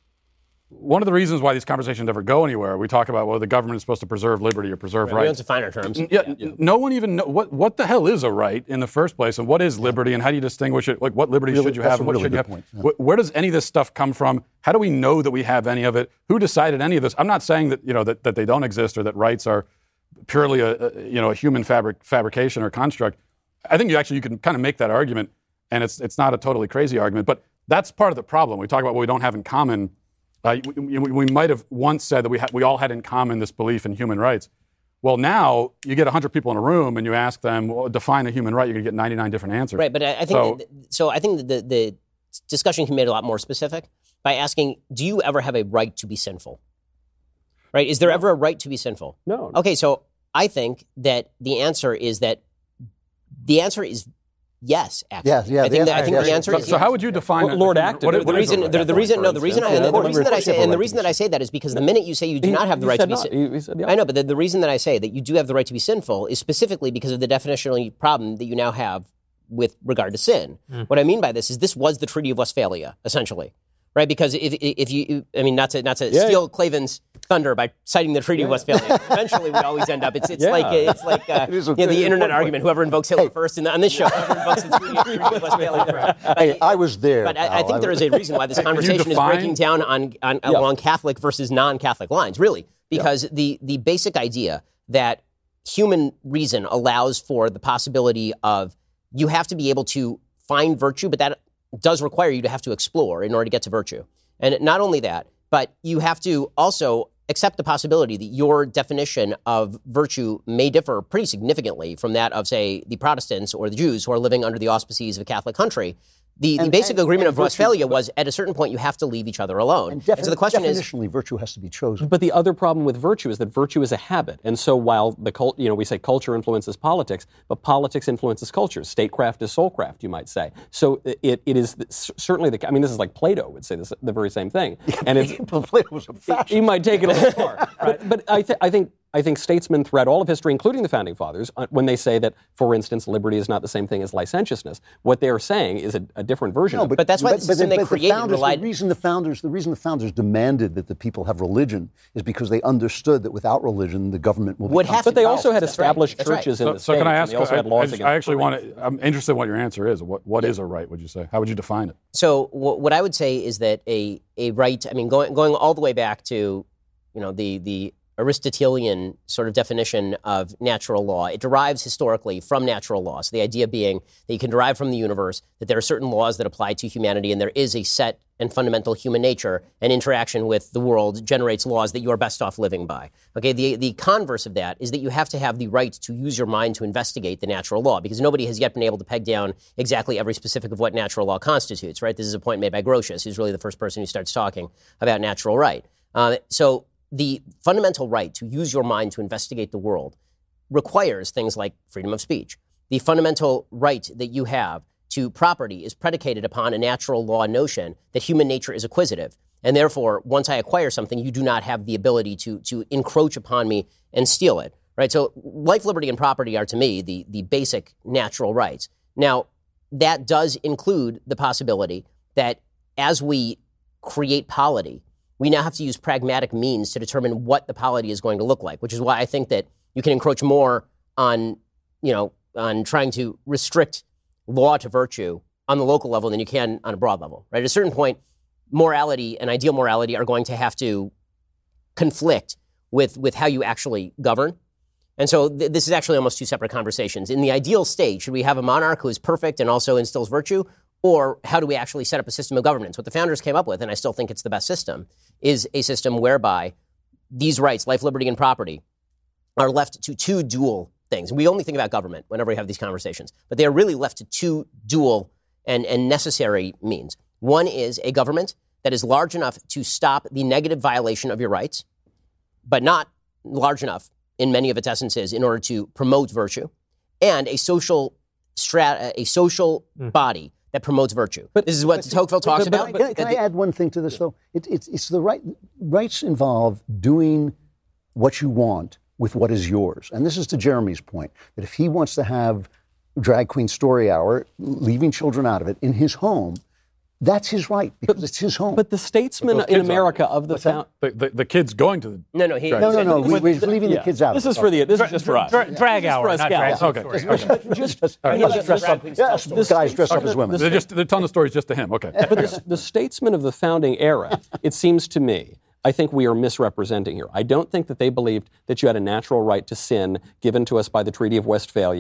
one of the reasons why these conversations never go anywhere, we talk about, well, the government is supposed to preserve liberty or preserve We don't rights. define our terms. Yeah, n- no one even know what what the hell is a right in the first place, and what is liberty, and how do you distinguish it? Like, what liberty Really, should you that's have, a and what really should you good have? point, Wh- Where does any of this stuff come from? How do we know that we have any of it? Who decided any of this? I'm not saying that you know that, that they don't exist or that rights are purely a, a you know a human fabric fabrication or construct. I think you actually you can kind of make that argument, and it's it's not a totally crazy argument, but that's part of the problem. We talk about what we don't have in common. Uh, we, we might have once said that we, ha- we all had in common this belief in human rights. Well, now you get one hundred people in a room and you ask them, well, define a human right, you're going to get ninety-nine different answers. Right, but I, I think so, that, so I think the, the discussion can be made a lot more specific by asking, do you ever have a right to be sinful? Right? Is there no. ever a right to be sinful? No. Okay, so I think that the answer is that the answer is yes, actually. Yeah, yeah. I think, that, I think yes. the answer so, is so yes. how would you define well, Lord Acton? What, what the reason, the, the reason, no, the reason, I, the, the reason that I say, and the reason that I say that is because the minute you say you do he, not have the right to be sinful, I know, but the, the reason that I say that you do have the right to be sinful is specifically because of the definitional problem that you now have with regard to sin. Mm. What I mean by this is this was the Treaty of Westphalia, essentially, right? Because if if you, I mean, not to not to yeah, steal yeah. Clavin's thunder by citing the Treaty yeah. of Westphalia. Eventually, we always end up. It's it's yeah. like it's like uh, it you know, the internet argument. Whoever invokes Hitler hey. first in the, on this show, whoever invokes the Treaty of Westphalia. But, hey, I was there. But I, I think there is a reason why this conversation is breaking down on, on yeah. along Catholic versus non-Catholic lines. Really, because yeah. the the basic idea that human reason allows for the possibility of you have to be able to find virtue, but that does require you to have to explore in order to get to virtue. And not only that, but you have to also accept the possibility that your definition of virtue may differ pretty significantly from that of, say, the Protestants or the Jews who are living under the auspices of a Catholic country. The, and, the basic and, agreement and of virtue, Westphalia was at a certain point you have to leave each other alone. And, defi- and so the question definitionally, is, virtue has to be chosen. But the other problem with virtue is that virtue is a habit. And so while the cult, you know, we say culture influences politics, but politics influences culture. Statecraft is soulcraft, you might say. So it it is certainly the. I mean, this is like Plato would say this, the very same thing. And it's Plato was a fascist. He might take it a little far, right? But, but I, th- I think. I think statesmen throughout all of history, including the Founding Fathers, uh, when they say that, for instance, liberty is not the same thing as licentiousness, what they are saying is a, a different version no, of but, it. But that's why but, the system but, they but created the founders, relied... The reason the founders, the reason the founders demanded that the people have religion is because they understood that without religion, the government will Would become... have but they to also had that's established right. churches right. in so, the so States. can I ask? And they also I, had laws I, against I actually parade. want to. I'm interested in what your answer is. What what yeah. is a right? Would you say? How would you define it? So w- what I would say is that a a right. I mean, going going all the way back to, you know, the the Aristotelian sort of definition of natural law. It derives historically from natural law. So the idea being that you can derive from the universe that there are certain laws that apply to humanity, and there is a set and fundamental human nature, and interaction with the world generates laws that you are best off living by. Okay, the the converse of that is that you have to have the right to use your mind to investigate the natural law, because nobody has yet been able to peg down exactly every specific of what natural law constitutes, right? This is a point made by Grotius, who's really the first person who starts talking about natural right. Uh, so the fundamental right to use your mind to investigate the world requires things like freedom of speech. The fundamental right that you have to property is predicated upon a natural law notion that human nature is acquisitive. And therefore, once I acquire something, you do not have the ability to, to encroach upon me and steal it. Right? So life, liberty, and property are, to me, the, the basic natural rights. Now, that does include the possibility that as we create polity, we now have to use pragmatic means to determine what the polity is going to look like, which is why I think that you can encroach more on, you know, on trying to restrict law to virtue on the local level than you can on a broad level, right? At a certain point, morality and ideal morality are going to have to conflict with, with how you actually govern. And so th- this is actually almost two separate conversations. In the ideal state, should we have a monarch who is perfect and also instills virtue? Or how do we actually set up a system of governance? What the founders came up with, and I still think it's the best system, is a system whereby these rights, life, liberty, and property, are left to two dual things. We only think about government whenever we have these conversations, but they are really left to two dual and, and necessary means. One is a government that is large enough to stop the negative violation of your rights, but not large enough in many of its essences in order to promote virtue, and a social strat- a social mm. body that promotes virtue. But this is what Tocqueville talks but, but, about. But, can, can I add one thing to this, though? It, it's, it's the right rights involve doing what you want with what is yours. And this is to Jeremy's point, that if he wants to have Drag Queen Story Hour, leaving children out of it, in his home, that's his right, because but, it's his home. But the statesmen in America are, of the found... The, the, the kids going to the... No, no, he, no, no, no, we, we're leaving yeah. the kids out. This is for the... This is just for us. Dra- drag yeah. hour, not drag okay. okay. Just, just right. just dress up, yeah, guys dressed up as women. They're, just, they're telling the stories just to him. Okay. But the, the statesmen of the founding era, it seems to me, I think we are misrepresenting here. I don't think that they believed that you had a natural right to sin given to us by the Treaty of Westphalia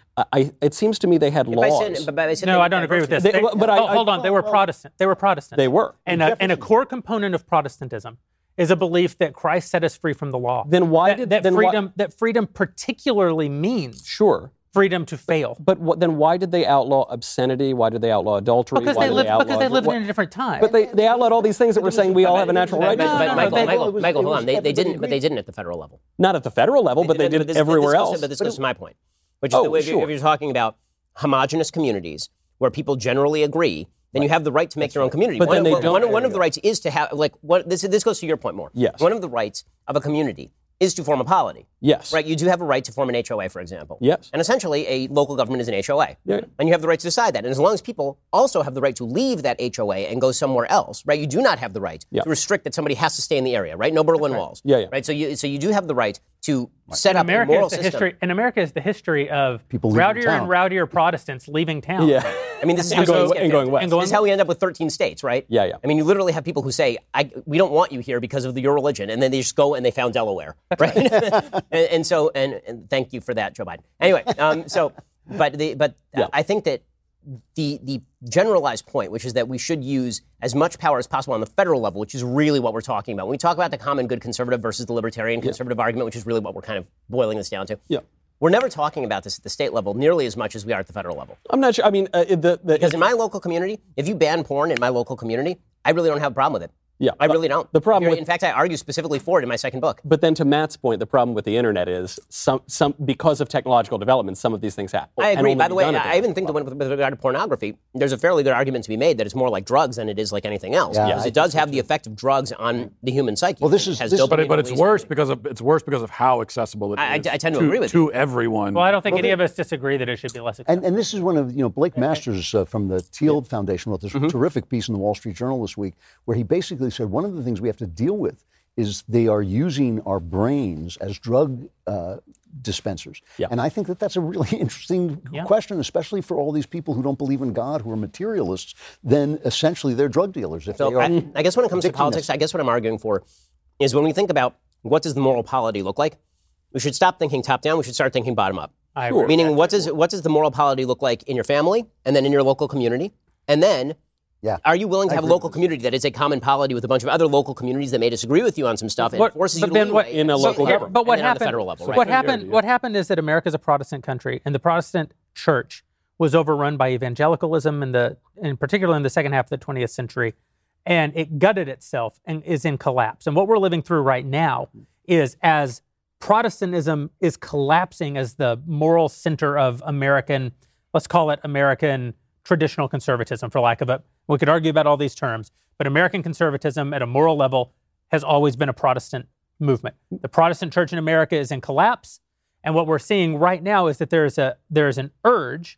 I, it seems to me they had If I laws. said- but I said No, they- I don't agree with this. They- They- but I- oh, I- hold on, they were Protestant. They were Protestant. They were. And a, and a core component of Protestantism is a belief that Christ set us free from the law. Then why that, did- that then why- freedom that freedom particularly means Sure. freedom to fail? But what, then why did they outlaw obscenity? Why did they outlaw adultery? Because why they did live outlaw because they live what- in a different time. But they, they outlawed all these things that were saying we all have a natural right But, to. but no, no, Michael, they- Michael, it was- Michael, it hold was on. They, they everybody didn't, but they agreed. didn't at the federal level. Not at the federal level, but they But did this- everywhere this goes to- else. But this goes to my point, which is Oh, that if, sure. if you're talking about homogenous communities where people generally agree, then you have the right to make your own community. But one, then they one- don't- one, there one you of the go. rights is to have, like, what, this, this goes to your point more. Yes. One of the rights of a community is to form a polity. Yes. Right? You do have a right to form an H O A, for example. Yes. And essentially, a local government is an H O A. Yeah. And you have the right to decide that. And as long as people also have the right to leave that H O A and go somewhere else, right? You do not have the right Yeah. to restrict that somebody has to stay in the area, right? No Berlin walls. Yeah, yeah. Right? So you, so you do have the right to set up a America moral is the system. history. In America is the history of People leaving rowdier town. and rowdier Protestants leaving town. Yeah. I mean, this is And how going- things get and going picked. west. And going This is how we end up with thirteen states, right? Yeah, yeah. I mean, you literally have people who say, I, we don't want you here because of the, your religion, and then they just go and they found Delaware, right? and, and so, and, and thank you for that, Joe Biden. Anyway, um, so, but the, but Yeah. I think that the the generalized point, which is that we should use as much power as possible on the federal level, which is really what we're talking about. When we talk about the common good conservative versus the libertarian conservative argument, which is really what we're kind of boiling this down to. Yeah. We're never talking about this at the state level nearly as much as we are at the federal level. I'm not sure. I mean, uh, the, the Because in my local community, if you ban porn in my local community, I really don't have a problem with it. Yeah. I really don't. The problem You're- with- in fact, I argue specifically for it in my second book. But then to Matt's point, the problem with the internet is some, some because of technological development, some of these things happen. I and agree. only By the be way, done at I even think that when, with regard to pornography, there's a fairly good argument to be made that it's more like drugs than it is like anything else. Yeah, because I it does have the effect of drugs on the human psyche. Well, this It is- has this- dopamine But, it, but it's release. worse because of it's worse because of how accessible it is. I- I- I tend to to, agree with to you. everyone. Well, I don't think Well, any they- of us disagree that it should be less expensive. And, and this is one of, you know, Blake Masters uh, from the Teal Foundation wrote this terrific piece in the Wall Street Journal this week where he basically said one of the things we have to deal with is they are using our brains as drug uh, dispensers. Yeah. And I think that that's a really interesting Yeah. question, especially for all these people who don't believe in God, who are materialists. Then essentially they're drug dealers. If So they are I, I guess when it comes to addicting politics, us. I guess what I'm arguing for is when we think about what does the moral polity look like, we should stop thinking top down. We should start thinking bottom up. I agree. Meaning, what does what does the moral polity look like in your family, and then in your local community, and then Yeah. are you willing to I have a agree local community that is a common polity with a bunch of other local communities that may disagree with you on some stuff and What- forces but you to Ben, lean what- away in a at local some Here- government. But what and then on happened? the federal level, right? What happened? What happened is that America is a Protestant country, and the Protestant church was overrun by evangelicalism in the, in particular, in the second half of the twentieth century, and it gutted itself and is in collapse. And what we're living through right now is as Protestantism is collapsing as the moral center of American, let's call it American traditional conservatism, for lack of a, we could argue about all these terms, but American conservatism at a moral level has always been a Protestant movement. The Protestant church in America is in collapse, and what we're seeing right now is that there's a there's an urge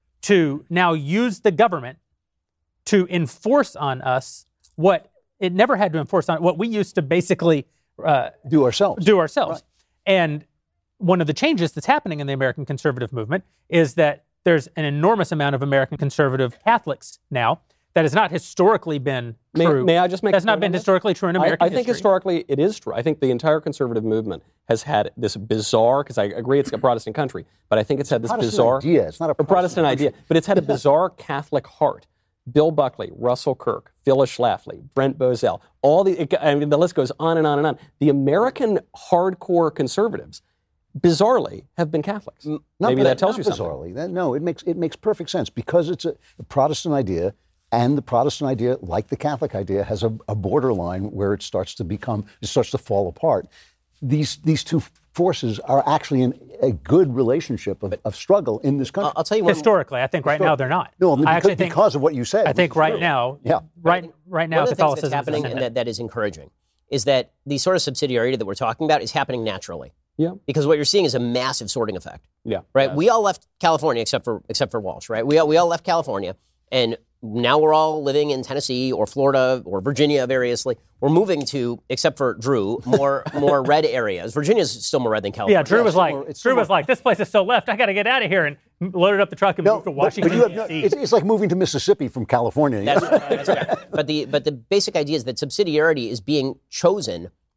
to now use the government to enforce on us what it never had to enforce on, what we used to basically uh, do ourselves. do ourselves. And one of the changes that's happening in the American conservative movement is that there's an enormous amount of American conservative Catholics now that has not historically been May- true. may I just make a That's not point been on this? historically true in I- American I, think history. historically it is true. I think the entire conservative movement has had this bizarre, because I agree it's a Protestant country, but I think it's had this Protestant bizarre idea. It's not a Protestant, Protestant idea, but it's had a bizarre Catholic heart. Bill Buckley, Russell Kirk, Phyllis Schlafly, Brent Bozell, all the, it, I mean, the list goes on and on and on. The American hardcore conservatives, bizarrely, have been Catholics. Not- Maybe that tells not you something. bizarrely. That- no, it makes it makes perfect sense because it's a, a Protestant idea, and the Protestant idea, like the Catholic idea, has a, a borderline where it starts to become, it starts to fall apart. These these two forces are actually in a good relationship of, of struggle in this country. I'll, I'll tell you one. Historically, I think right now they're not. no, I mean, I because, actually think because of what you said. I think right now, Yeah. right right now, One of the things Catholicism that's happening is and that, that is encouraging is that the sort of subsidiarity that we're talking about is happening naturally. Yeah. Because what you're seeing is a massive sorting effect. Yeah. Right? We all left California except for except for Walsh, right? We all, we all left California, and now we're all living in Tennessee or Florida or Virginia variously. We're moving to, except for Drew, more more red areas. Virginia's still more red than California. Yeah, Drew was like, somewhere- it's Drew was somewhere- like, this place is so left. I got to get out of here, and loaded up the truck and No, moved to but, Washington but you have no, D C it's, it's like moving to Mississippi from California. That's, that's right. But the but the basic idea is that subsidiarity is being chosen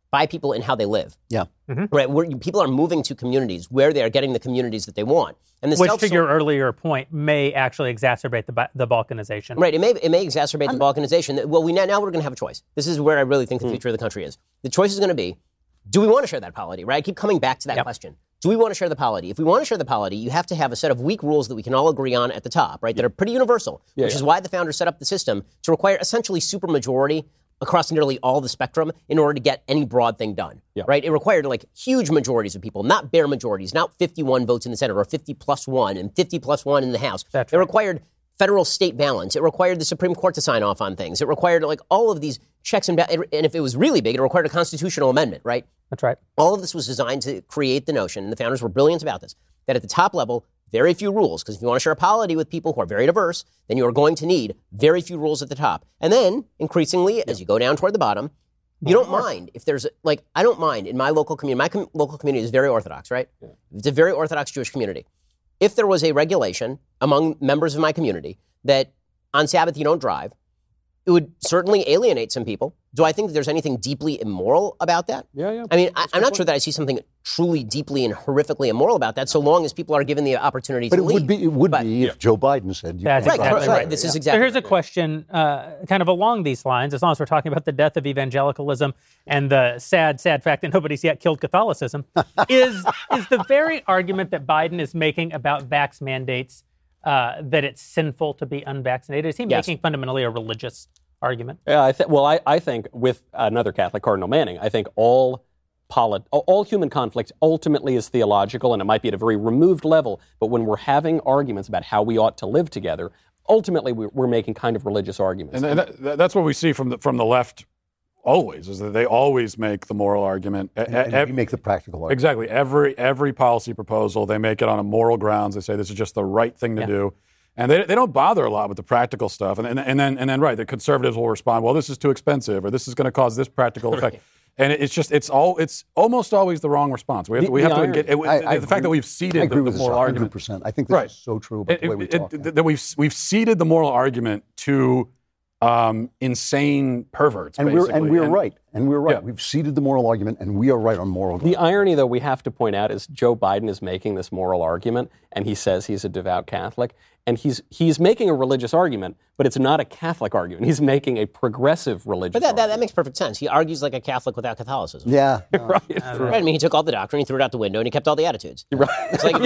by people in how they live. Yeah. Mm-hmm. Right. Where people are moving to communities where they are getting the communities that they want. And the Which, self- to your earlier point, may actually exacerbate the, the balkanization. Right. It may it may exacerbate I'm, the balkanization. Well, we now, now we're going to have a choice. This is where I really think the future mm. of the country is. The choice is going to be, do we want to share that polity? Right. I keep coming back to that yep. question. Do we want to share the polity? If we want to share the polity, you have to have a set of weak rules that we can all agree on at the top, right? That are pretty universal, yeah, which yeah. is why the founders set up the system to require essentially supermajority across nearly all the spectrum in order to get any broad thing done, yeah. right? It required like huge majorities of people, not bare majorities, not fifty-one votes in the Senate or fifty plus one and fifty plus one in the House. That's it right. required federal state balance. It required the Supreme Court to sign off on things. It required like all of these checks and balances. And if it was really big, it required a constitutional amendment, right? That's right. All of this was designed to create the notion, and the founders were brilliant about this, that at the top level, very few rules, because if you want to share a polity with people who are very diverse, then you are going to need very few rules at the top. And then, increasingly, yeah. as you go down toward the bottom, you don't mind if there's, like, I don't mind in my local community. My com- local community is very Orthodox, right? Yeah. It's a very Orthodox Jewish community. If there was a regulation among members of my community that on Sabbath you don't drive, it would certainly alienate some people. Do I think that there's anything deeply immoral about that? Yeah, yeah. I mean, I, I'm not sure that I see something truly deeply and horrifically immoral about that, so long as people are given the opportunity but to it leave. Would be, it would but, be if yeah. Joe Biden said you That's can't exactly right. right. right. This yeah. is exactly So here's right. a question uh, kind of along these lines, as long as we're talking about the death of evangelicalism and the sad, sad fact that nobody's yet killed Catholicism, is, is the very argument that Biden is making about vax mandates uh, that it's sinful to be unvaccinated? Is he Yes. making fundamentally a religious argument? Yeah, I th- well, I, I think with another Catholic, Cardinal Manning, I think all polit- all human conflict ultimately is theological, and it might be at a very removed level, but when we're having arguments about how we ought to live together, ultimately we're, we're making kind of religious arguments. And, and that, that's what we see from the, from the left always, is that they always make the moral argument. And, and e- we make the practical argument. Exactly. Every, every policy proposal, they make it on a moral grounds. They say this is just the right thing to yeah. do. And they they don't bother a lot with the practical stuff. And, and, and then, and then right, the conservatives will respond, well, this is too expensive, or this is going to cause this practical effect. Right. And it's just, it's all, it's almost always the wrong response. We have to, we have to get, it, I, the, I the fact agree, that we've ceded I agree the, with the this moral one hundred argument. percent. I think this right. is so true about it, the way we it, talk. It, yeah. that we've, we've ceded the moral argument to um, insane perverts, and basically. we're and we're and, right, and we're right. Yeah. We've ceded the moral argument, and we are right on moral. The irony, though, we have to point out is Joe Biden is making this moral argument, and he says he's a devout Catholic, and he's he's making a religious argument, but it's not a Catholic argument. He's making a progressive religious But that, that, argument. that makes perfect sense. He argues like a Catholic without Catholicism. Yeah, no. right. Uh, right. I mean, he took all the doctrine, he threw it out the window, and he kept all the attitudes. Right. It's like,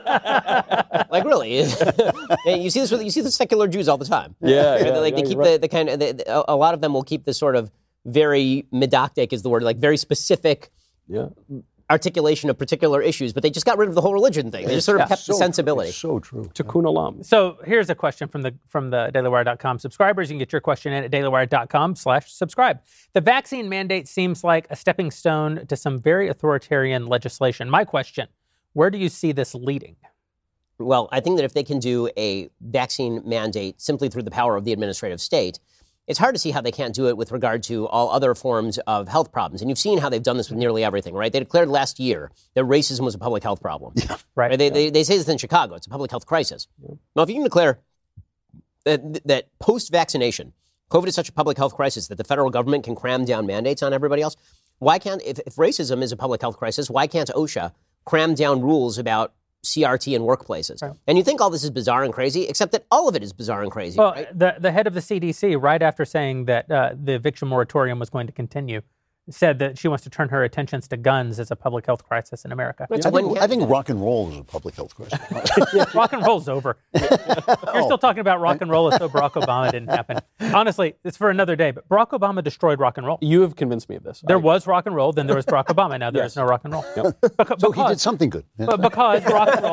like really, you see this with you see the secular Jews all the time. Yeah, Right? yeah, like yeah, they keep right. the, the kind of the, the, a lot of them will keep this sort of very medoctic is the word, like very specific Yeah. articulation of particular issues, but they just got rid of the whole religion thing. They just sort of Yeah, kept so the sensibility. True. So true. Tikkun olam. So here's a question from the from the daily wire dot com subscribers. You can get your question in at daily wire dot com slash subscribe. The vaccine mandate seems like a stepping stone to some very authoritarian legislation. My question, where do you see this leading? Well, I think that if they can do a vaccine mandate simply through the power of the administrative state, it's hard to see how they can't do it with regard to all other forms of health problems. And you've seen how they've done this with nearly everything, right? They declared last year that racism was a public health problem. Yeah. Right. Right? They, they, they say this in Chicago. It's a public health crisis. Yeah. Now, if you can declare that, that post-vaccination, COVID is such a public health crisis that the federal government can cram down mandates on everybody else, why can't, if, if racism is a public health crisis, why can't OSHA cram down rules about C R T in workplaces? Right. And you think all this is bizarre and crazy, except that all of it is bizarre and crazy. Well, right? the, the head of the C D C, right after saying that uh, the eviction moratorium was going to continue, said that she wants to turn her attentions to guns as a public health crisis in America. Yeah. I, think, I think rock and roll is a public health crisis. Rock and roll's over. You're still talking about rock and roll as though Barack Obama didn't happen. Honestly, it's for another day, but Barack Obama destroyed rock and roll. You have convinced me of this. There I, was rock and roll, then there was Barack Obama. Now there Yes. is no rock and roll. Yep. Beca- So because, he did something good. Yeah. But because rock and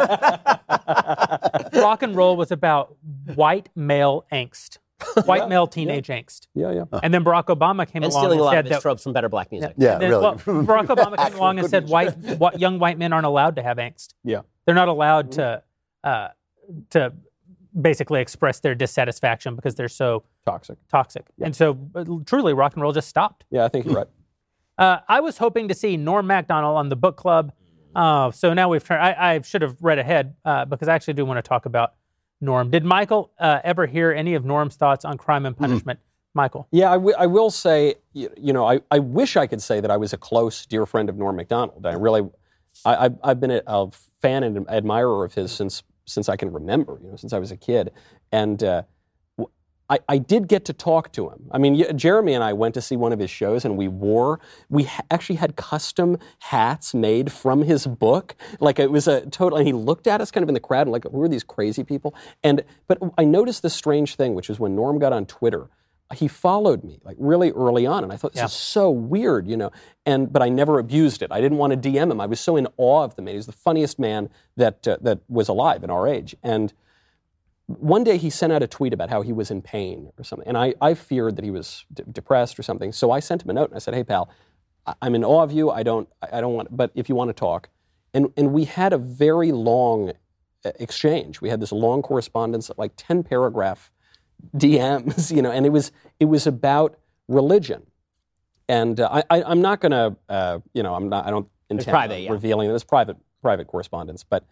roll, rock and roll was about white male angst, white male teenage angst. Yeah, yeah. And then Barack Obama came and along stealing and a lot said of his that. tropes from better black music. Yeah, then, really. Well, Barack Obama came Actual along and good said music. white, what, young white men aren't allowed to have angst. Yeah. They're not allowed to uh, to basically express their dissatisfaction because they're so Toxic. toxic. And so uh, truly rock and roll just stopped. Yeah, I think you're right. Uh, I was hoping to see Norm Macdonald on the book club. Uh, so now we've turned, I, I should have read ahead uh, because I actually do want to talk about Norm. Did Michael uh, ever hear any of Norm's thoughts on crime and punishment? Mm. Michael. Yeah, I, w- I will say, you, you know, I, I wish I could say that I was a close, dear friend of Norm Macdonald. I really, I, I've, I've been a, a fan and admirer of his since since I can remember, you know, since I was a kid. And uh, I, I did get to talk to him. I mean, Jeremy and I went to see one of his shows, and we wore, we ha- actually had custom hats made from his book. Like, it was a total, and he looked at us kind of in the crowd, and like, who are these crazy people? And, but I noticed this strange thing, which was when Norm got on Twitter, he followed me like really early on, and I thought, this yeah. is so weird, you know. And but I never abused it. I didn't want to D M him. I was so in awe of the man. He was the funniest man that uh, that was alive in our age. And one day he sent out a tweet about how he was in pain or something, and I, I feared that he was d- depressed or something. So I sent him a note and I said, "Hey pal, I'm in awe of you. I don't I don't want, but if you want to talk," and and we had a very long exchange. We had this long correspondence, like ten paragraph D Ms, you know, and it was it was about religion, and uh, I, I I'm not going to uh, you know I'm not I don't intend private, yeah. revealing this private private correspondence, but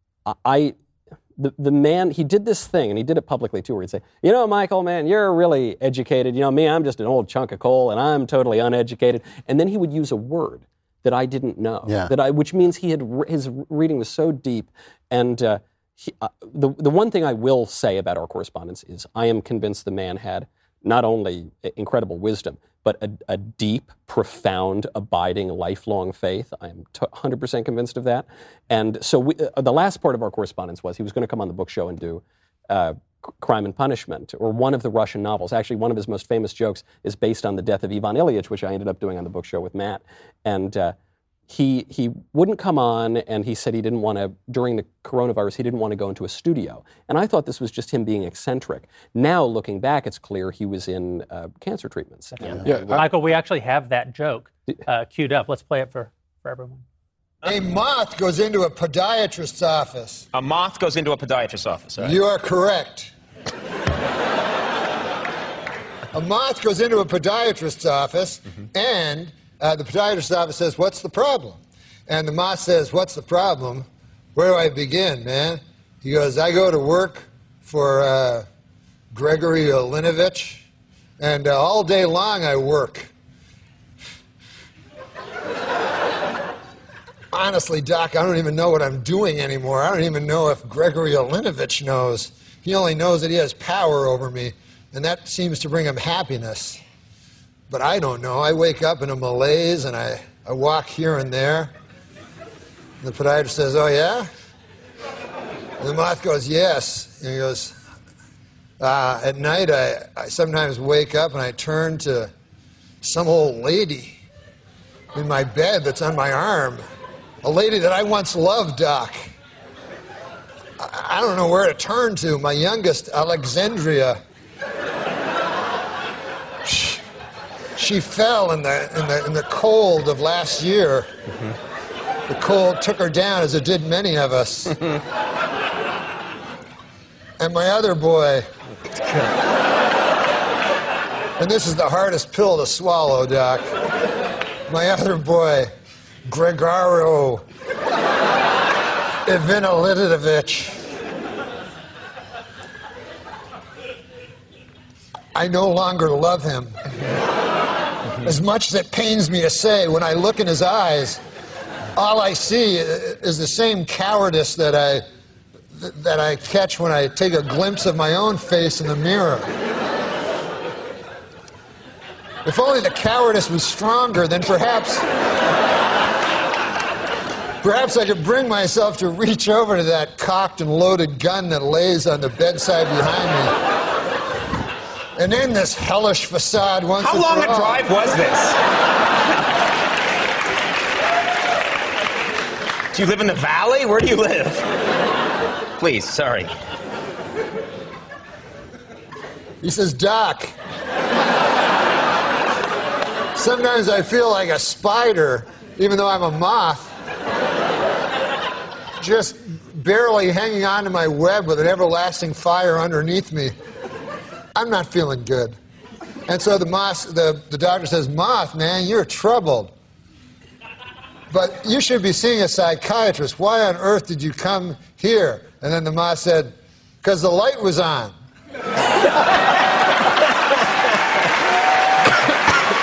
I the the man he did this thing, and he did it publicly too, where he'd say, you know, Michael, man, you're really educated. You know, me, I'm just an old chunk of coal, and I'm totally uneducated. And then he would use a word that I didn't know, yeah. that I which means he had his reading was so deep, and. Uh, He, uh, the the one thing I will say about our correspondence is I am convinced the man had not only incredible wisdom, but a, a deep, profound, abiding, lifelong faith. I am t- one hundred percent convinced of that. And so we, uh, the last part of our correspondence was he was going to come on the book show and do uh, Crime and Punishment, or one of the Russian novels. Actually, one of his most famous jokes is based on the death of Ivan Ilyich, which I ended up doing on the book show with Matt. And uh, He he wouldn't come on, and he said he didn't want to, during the coronavirus, he didn't want to go into a studio. And I thought this was just him being eccentric. Now, looking back, it's clear he was in uh, cancer treatments. Yeah. Yeah, I, Michael, we actually have that joke uh, queued up. Let's play it for, for everyone. A moth goes into a podiatrist's office. A moth goes into a podiatrist's office, right? You are correct. A moth goes into a podiatrist's office, mm-hmm. and uh, the podiatrist's office says, "What's the problem?" And the moth says, "What's the problem? Where do I begin, man?" He goes, "I go to work for uh, Gregory Olinovich, and uh, all day long I work." Honestly, Doc, I don't even know what I'm doing anymore. I don't even know if Gregory Olinovich knows. He only knows that he has power over me, and that seems to bring him happiness. But I don't know. I wake up in a malaise, and I, I walk here and there. And the podiatrist says, "Oh, yeah?" And the moth goes, "Yes." And he goes, uh, at night, I, I sometimes wake up, and I turn to some old lady in my bed that's on my arm. A lady that I once loved, Doc. I, I don't know where to turn to. My youngest, Alexandria. She, she fell in the, in, the, in the cold of last year. Mm-hmm. The cold took her down, as it did many of us. And my other boy. And this is the hardest pill to swallow, Doc. My other boy, Gregorio Ivanilidovich. I no longer love him. As much as it pains me to say, when I look in his eyes, all I see is the same cowardice that I that I catch when I take a glimpse of my own face in the mirror. If only the cowardice was stronger, then perhaps... Perhaps I could bring myself to reach over to that cocked and loaded gun that lays on the bedside behind me and end this hellish facade once and for all. How long a drive was this? Do you live in the valley? Where do you live? Please, sorry. He says, "Doc, sometimes I feel like a spider, even though I'm a moth, just barely hanging on to my web with an everlasting fire underneath me. I'm not feeling good." And so the moth, the, the doctor says, "Moth, man, you're troubled. But you should be seeing a psychiatrist. Why on earth did you come here?" And then the moth said, "Because the light was on."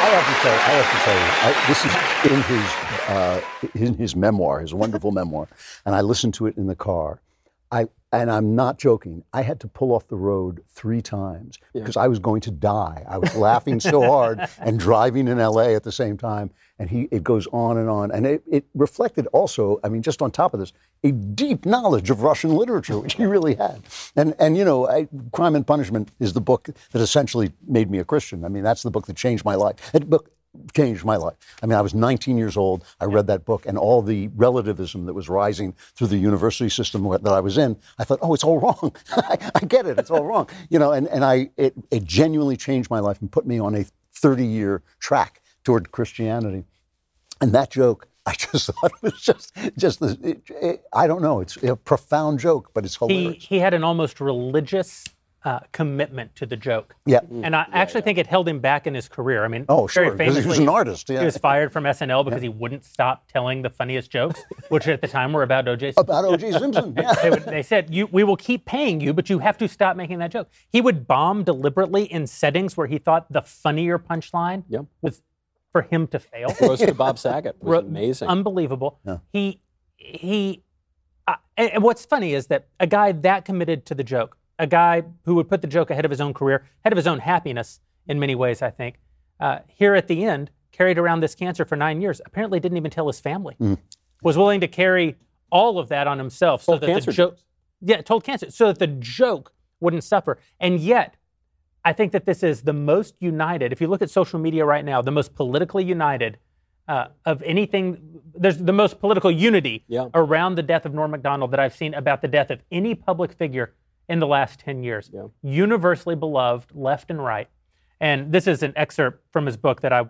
I have to tell you, I have to tell you, I, this is in his, uh, in his memoir, his wonderful memoir, and I listened to it in the car. I and I'm not joking. I had to pull off the road three times yeah. because I was going to die. I was laughing so hard and driving in L A at the same time. And he, it goes on and on. And it, it reflected also, I mean, just on top of this, a deep knowledge of Russian literature, which he really had. And, and you know, I, Crime and Punishment is the book that essentially made me a Christian. I mean, that's the book that changed my life. That book changed my life. I mean, I was nineteen years old. I read that book, and all the relativism that was rising through the university system that I was in, I thought, oh, it's all wrong. I, I get it. It's all wrong. You know, and, and I it, it genuinely changed my life and put me on a thirty-year track toward Christianity. And that joke, I just thought it was just, just the, it, it, I don't know, it's a profound joke, but it's hilarious. He, he had an almost religious uh, commitment to the joke. Yeah. And I yeah, actually yeah. think it held him back in his career. I mean, oh, sure, very famously, he was an artist. Yeah. He was fired from S N L because yeah. he wouldn't stop telling the funniest jokes, which at the time were about O J Simpson. About O J Simpson, yeah. they, would, they said, you, we will keep paying you, but you have to stop making that joke. He would bomb deliberately in settings where he thought the funnier punchline yep. was for him to fail. Roast to Bob Saget was amazing. Unbelievable. Yeah. He, he, uh, and what's funny is that a guy that committed to the joke, a guy who would put the joke ahead of his own career, ahead of his own happiness in many ways, I think, uh, here at the end, carried around this cancer for nine years, apparently didn't even tell his family, mm. was willing to carry all of that on himself so told that cancer the joke, yeah, told cancer, so that the joke wouldn't suffer. And yet, I think that this is the most united, if you look at social media right now, the most politically united uh, of anything, there's the most political unity yeah. around the death of Norm Macdonald that I've seen about the death of any public figure in the last ten years. Yeah. Universally beloved, left and right. And this is an excerpt from his book that I,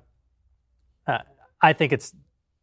uh, I think it's,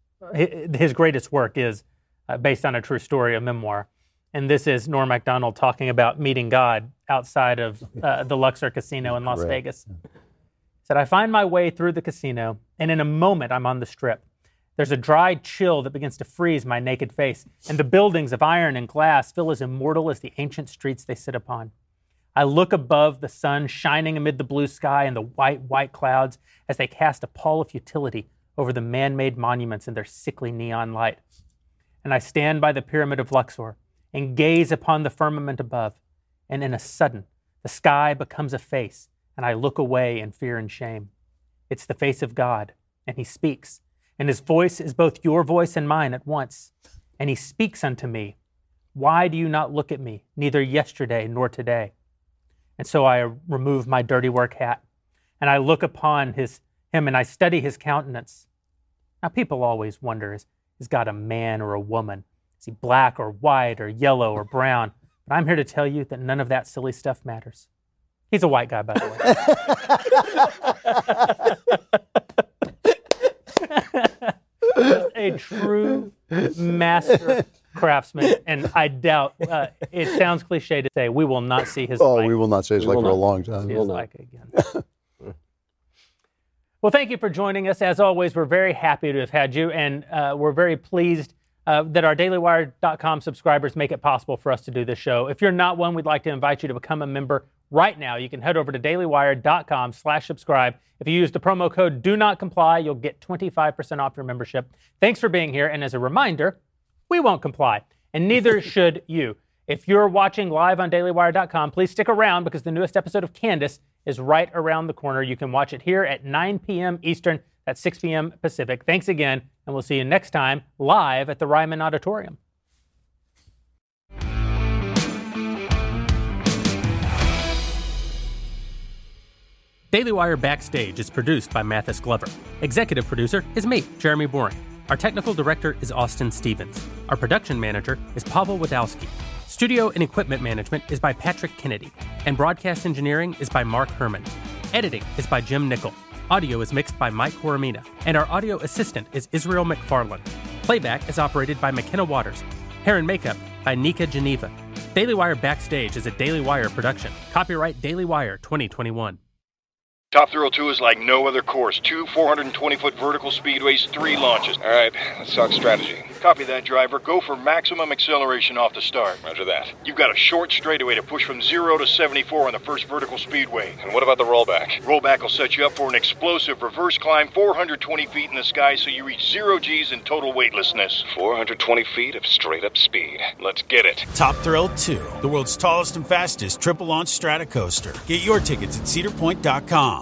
his greatest work is uh, based on a true story, a memoir. And this is Norm Macdonald talking about meeting God outside of uh, the Luxor Casino in Las Correct. Vegas. He said, I find my way through the casino, and in a moment I'm on the strip. There's a dry chill that begins to freeze my naked face, and the buildings of iron and glass feel as immortal as the ancient streets they sit upon. I look above the sun shining amid the blue sky and the white, white clouds as they cast a pall of futility over the man-made monuments in their sickly neon light. And I stand by the pyramid of Luxor and gaze upon the firmament above, and in a sudden, the sky becomes a face, and I look away in fear and shame. It's the face of God, and he speaks, and his voice is both your voice and mine at once. And he speaks unto me, why do you not look at me, neither yesterday nor today? And so I remove my dirty work hat, and I look upon his him, and I study his countenance. Now, people always wonder, is, is God a man or a woman? Is he black or white or yellow or brown? But I'm here to tell you that none of that silly stuff matters. He's a white guy, by the way. Just a true master craftsman, and I doubt, uh, it sounds cliche to say, we will not see his Oh, like, we will not see his like for a long time. see his like again. Well, thank you for joining us. As always, we're very happy to have had you, and uh, we're very pleased Uh, that our daily wire dot com subscribers make it possible for us to do this show. If you're not one, we'd like to invite you to become a member right now. You can head over to daily wire dot com slash subscribe. If you use the promo code do not comply, you'll get twenty-five percent off your membership. Thanks for being here. And as a reminder, we won't comply, and neither should you. If you're watching live on daily wire dot com, please stick around because the newest episode of Candace is right around the corner. You can watch it here at nine p.m. Eastern. That's six p.m. Pacific. Thanks again, and we'll see you next time live at the Ryman Auditorium. Daily Wire Backstage is produced by Mathis Glover. Executive producer is me, Jeremy Boring. Our technical director is Austin Stevens. Our production manager is Pavel Wadowski. Studio and equipment management is by Patrick Kennedy. And broadcast engineering is by Mark Herman. Editing is by Jim Nickel. Audio is mixed by Mike Coromina, and our audio assistant is Israel McFarland. Playback is operated by McKenna Waters. Hair and makeup by Nika Geneva. Daily Wire Backstage is a Daily Wire production. Copyright Daily Wire twenty twenty-one. Top Thrill two is like no other course. Two four hundred twenty foot vertical speedways, three launches. All right, let's talk strategy. Copy that, driver. Go for maximum acceleration off the start. Roger that. You've got a short straightaway to push from zero to seventy-four on the first vertical speedway. And what about the rollback? Rollback will set you up for an explosive reverse climb four hundred twenty feet in the sky so you reach zero G's in total weightlessness. four hundred twenty feet of straight-up speed. Let's get it. Top Thrill two, the world's tallest and fastest triple-launch strata coaster. Get your tickets at cedar point dot com.